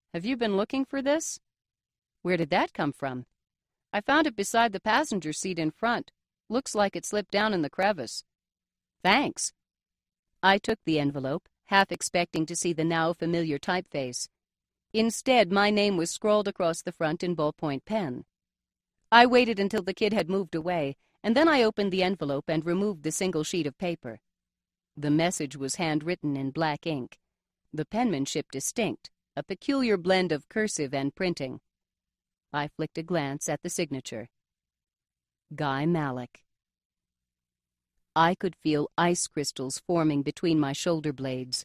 Have you been looking for this? Where did that come from? I found it beside the passenger seat in front. Looks like it slipped down in the crevice. Thanks. I took the envelope, half expecting to see the now familiar typeface. Instead, my name was scrawled across the front in ballpoint pen. I waited until the kid had moved away, and then I opened the envelope and removed the single sheet of paper. The message was handwritten in black ink, the penmanship distinct, a peculiar blend of cursive and printing. I flicked a glance at the signature. Guy Malick. I could feel ice crystals forming between my shoulder blades.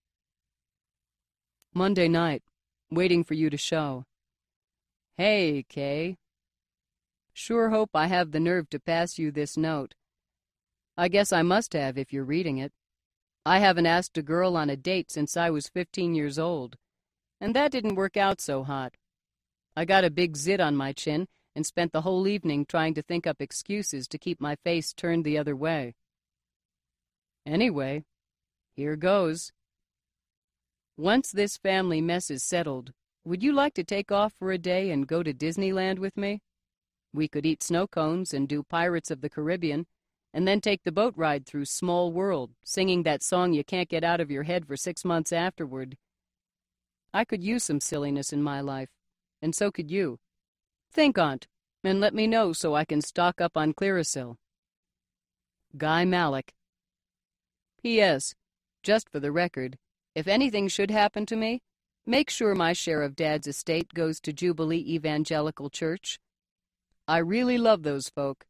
Monday night. Waiting for you to show. Hey, Kay. Sure hope I have the nerve to pass you this note. I guess I must have if you're reading it. I haven't asked a girl on a date since I was fifteen years old, and that didn't work out so hot. I got a big zit on my chin and spent the whole evening trying to think up excuses to keep my face turned the other way. Anyway, here goes. Once this family mess is settled, would you like to take off for a day and go to Disneyland with me? We could eat snow cones and do Pirates of the Caribbean, and then take the boat ride through Small World, singing that song you can't get out of your head for six months afterward. I could use some silliness in my life, and so could you. Think on't, and let me know so I can stock up on Clearasil. Guy Malick. P S. Just for the record, if anything should happen to me, make sure my share of Dad's estate goes to Jubilee Evangelical Church. I really love those folk.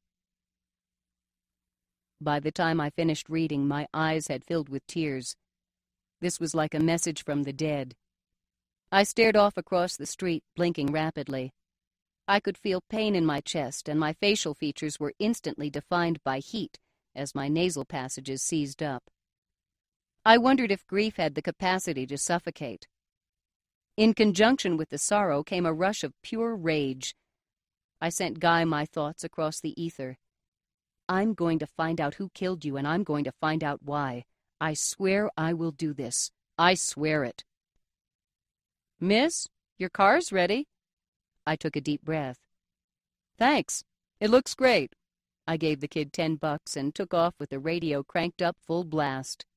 By the time I finished reading, my eyes had filled with tears. This was like a message from the dead. I stared off across the street, blinking rapidly. I could feel pain in my chest, and my facial features were instantly defined by heat as my nasal passages seized up. I wondered if grief had the capacity to suffocate. In conjunction with the sorrow came a rush of pure rage. I sent Guy my thoughts across the ether. I'm going to find out who killed you, and I'm going to find out why. I swear I will do this. I swear it. Miss, your car's ready. I took a deep breath. Thanks. It looks great. I gave the kid ten bucks and took off with the radio cranked up full blast.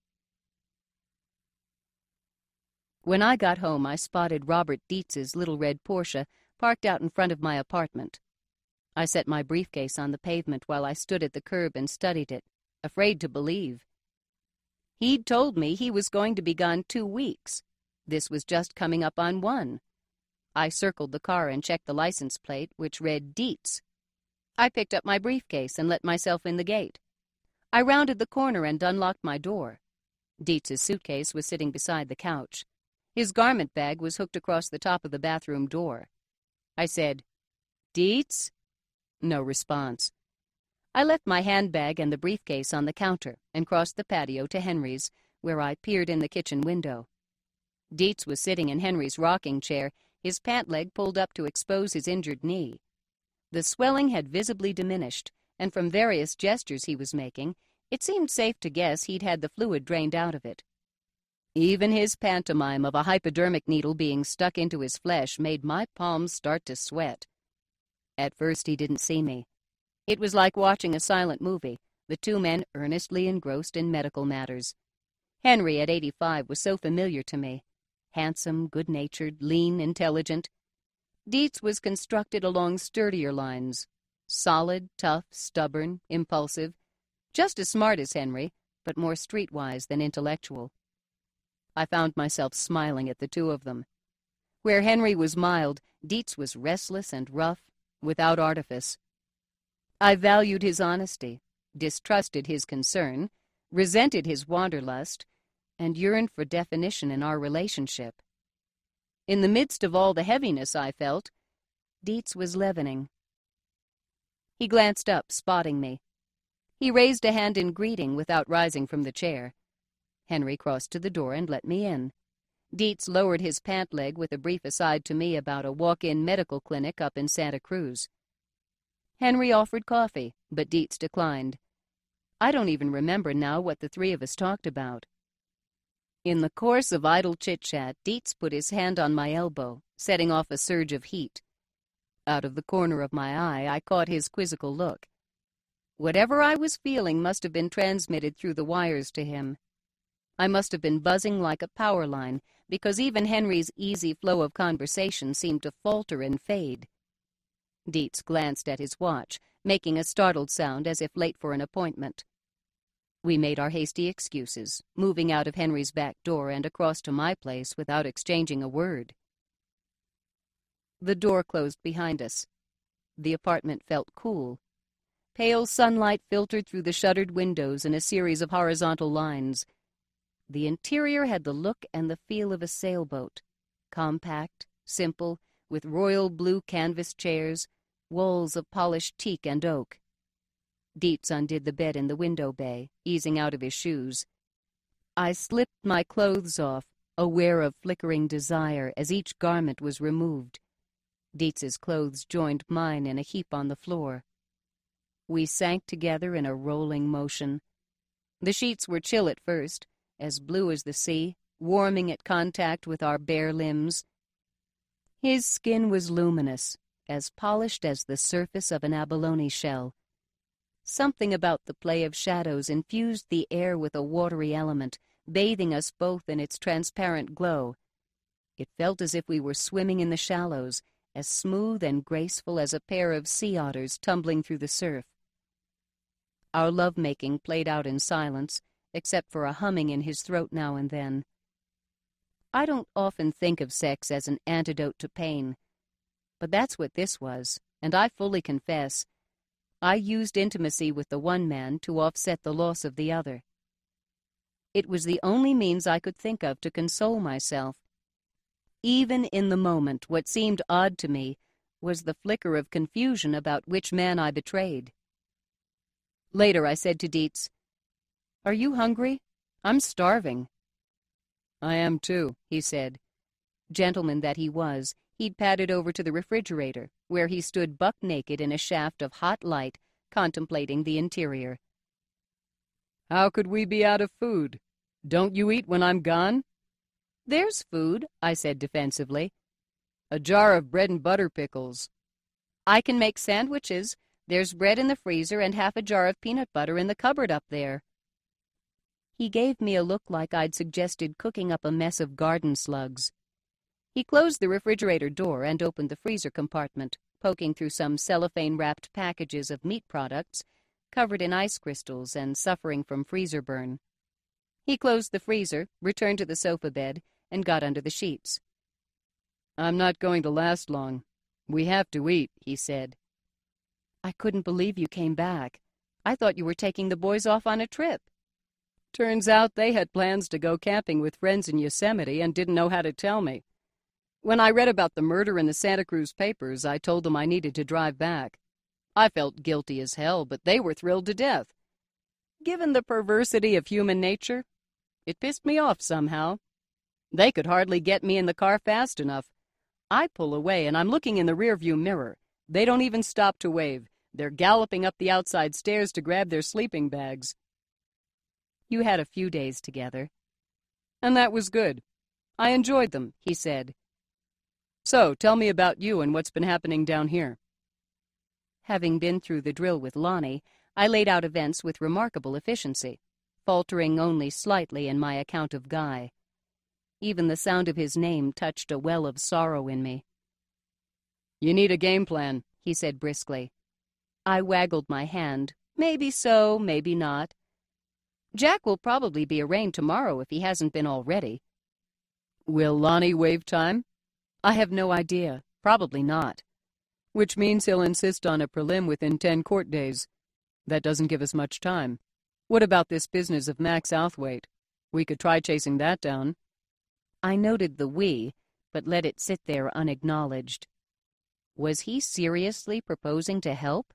When I got home, I spotted Robert Dietz's little red Porsche parked out in front of my apartment. I set my briefcase on the pavement while I stood at the curb and studied it, afraid to believe. He'd told me he was going to be gone two weeks. This was just coming up on one. I circled the car and checked the license plate, which read Dietz. I picked up my briefcase and let myself in the gate. I rounded the corner and unlocked my door. Dietz's suitcase was sitting beside the couch. His garment bag was hooked across the top of the bathroom door. I said, Dietz? No response. I left my handbag and the briefcase on the counter and crossed the patio to Henry's, where I peered in the kitchen window. Dietz was sitting in Henry's rocking chair, his pant leg pulled up to expose his injured knee. The swelling had visibly diminished, and from various gestures he was making, it seemed safe to guess he'd had the fluid drained out of it. Even his pantomime of a hypodermic needle being stuck into his flesh made my palms start to sweat. At first he didn't see me. It was like watching a silent movie, the two men earnestly engrossed in medical matters. Henry, at eighty-five, was so familiar to me. Handsome, good-natured, lean, intelligent. Dietz was constructed along sturdier lines. Solid, tough, stubborn, impulsive. Just as smart as Henry, but more streetwise than intellectual. I found myself smiling at the two of them. Where Henry was mild, Dietz was restless and rough, without artifice. I valued his honesty, distrusted his concern, resented his wanderlust, and yearned for definition in our relationship. In the midst of all the heaviness I felt, Dietz was leavening. He glanced up, spotting me. He raised a hand in greeting without rising from the chair. Henry crossed to the door and let me in. Dietz lowered his pant leg with a brief aside to me about a walk-in medical clinic up in Santa Cruz. Henry offered coffee, but Dietz declined. I don't even remember now what the three of us talked about. In the course of idle chit-chat, Dietz put his hand on my elbow, setting off a surge of heat. Out of the corner of my eye, I caught his quizzical look. Whatever I was feeling must have been transmitted through the wires to him. I must have been buzzing like a power line, because even Henry's easy flow of conversation seemed to falter and fade. Dietz glanced at his watch, making a startled sound as if late for an appointment. We made our hasty excuses, moving out of Henry's back door and across to my place without exchanging a word. The door closed behind us. The apartment felt cool. Pale sunlight filtered through the shuttered windows in a series of horizontal lines. The interior had the look and the feel of a sailboat, compact, simple, with royal blue canvas chairs, walls of polished teak and oak. Dietz undid the bed in the window bay, easing out of his shoes. I slipped my clothes off, aware of flickering desire as each garment was removed. Dietz's clothes joined mine in a heap on the floor. We sank together in a rolling motion. The sheets were chill at first, as blue as the sea, warming at contact with our bare limbs. His skin was luminous, as polished as the surface of an abalone shell. Something about the play of shadows infused the air with a watery element, bathing us both in its transparent glow. It felt as if we were swimming in the shallows, as smooth and graceful as a pair of sea otters tumbling through the surf. Our love-making played out in silence, except for a humming in his throat now and then. I don't often think of sex as an antidote to pain, but that's what this was, and I fully confess, I used intimacy with the one man to offset the loss of the other. It was the only means I could think of to console myself. Even in the moment, what seemed odd to me was the flicker of confusion about which man I betrayed. Later I said to Dietz, "Are you hungry? I'm starving." "I am too," he said. Gentleman that he was, he'd padded over to the refrigerator, where he stood buck-naked in a shaft of hot light, contemplating the interior. "How could we be out of food? Don't you eat when I'm gone?" "There's food," I said defensively. "A jar of bread and butter pickles." "I can make sandwiches. There's bread in the freezer and half a jar of peanut butter in the cupboard up there." He gave me a look like I'd suggested cooking up a mess of garden slugs. He closed the refrigerator door and opened the freezer compartment, poking through some cellophane-wrapped packages of meat products, covered in ice crystals and suffering from freezer burn. He closed the freezer, returned to the sofa bed, and got under the sheets. "I'm not going to last long. We have to eat," he said. "I couldn't believe you came back. I thought you were taking the boys off on a trip." "Turns out they had plans to go camping with friends in Yosemite and didn't know how to tell me. When I read about the murder in the Santa Cruz papers, I told them I needed to drive back. I felt guilty as hell, but they were thrilled to death. Given the perversity of human nature, it pissed me off somehow. They could hardly get me in the car fast enough. I pull away, and I'm looking in the rearview mirror. They don't even stop to wave. They're galloping up the outside stairs to grab their sleeping bags." "You had a few days together." "And that was good. I enjoyed them," he said. "So, tell me about you and what's been happening down here." Having been through the drill with Lonnie, I laid out events with remarkable efficiency, faltering only slightly in my account of Guy. Even the sound of his name touched a well of sorrow in me. "You need a game plan," he said briskly. I waggled my hand. Maybe so, maybe not. "Jack will probably be arraigned tomorrow if he hasn't been already." "Will Lonnie waive time?" "I have no idea. Probably not." "Which means he'll insist on a prelim within ten court days. That doesn't give us much time. What about this business of Max Outhwaite? We could try chasing that down." I noted the we, but let it sit there unacknowledged. Was he seriously proposing to help?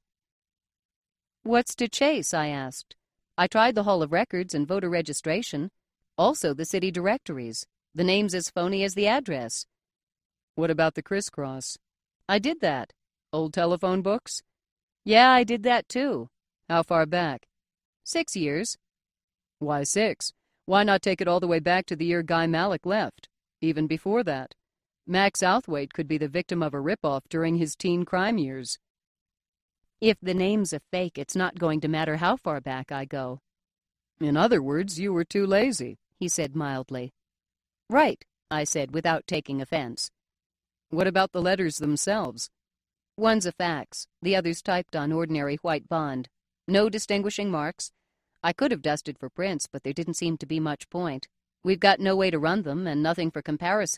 "What's to chase?" I asked. "I tried the Hall of Records and voter registration, also the city directories. The name's as phony as the address." "What about the crisscross?" "I did that." "Old telephone books?" "Yeah, I did that too." "How far back?" "Six years." "Why six? Why not take it all the way back to the year Guy Malick left? Even before that?" Max Southwaite could be the victim of a ripoff during his teen crime years. If the name's a fake, it's not going to matter how far back I go. In other words, you were too lazy, he said mildly. Right, I said without taking offense. What about the letters themselves? One's a fax, the other's typed on ordinary white bond. No distinguishing marks. I could have dusted for prints, but there didn't seem to be much point. We've got no way to run them and nothing for comparison.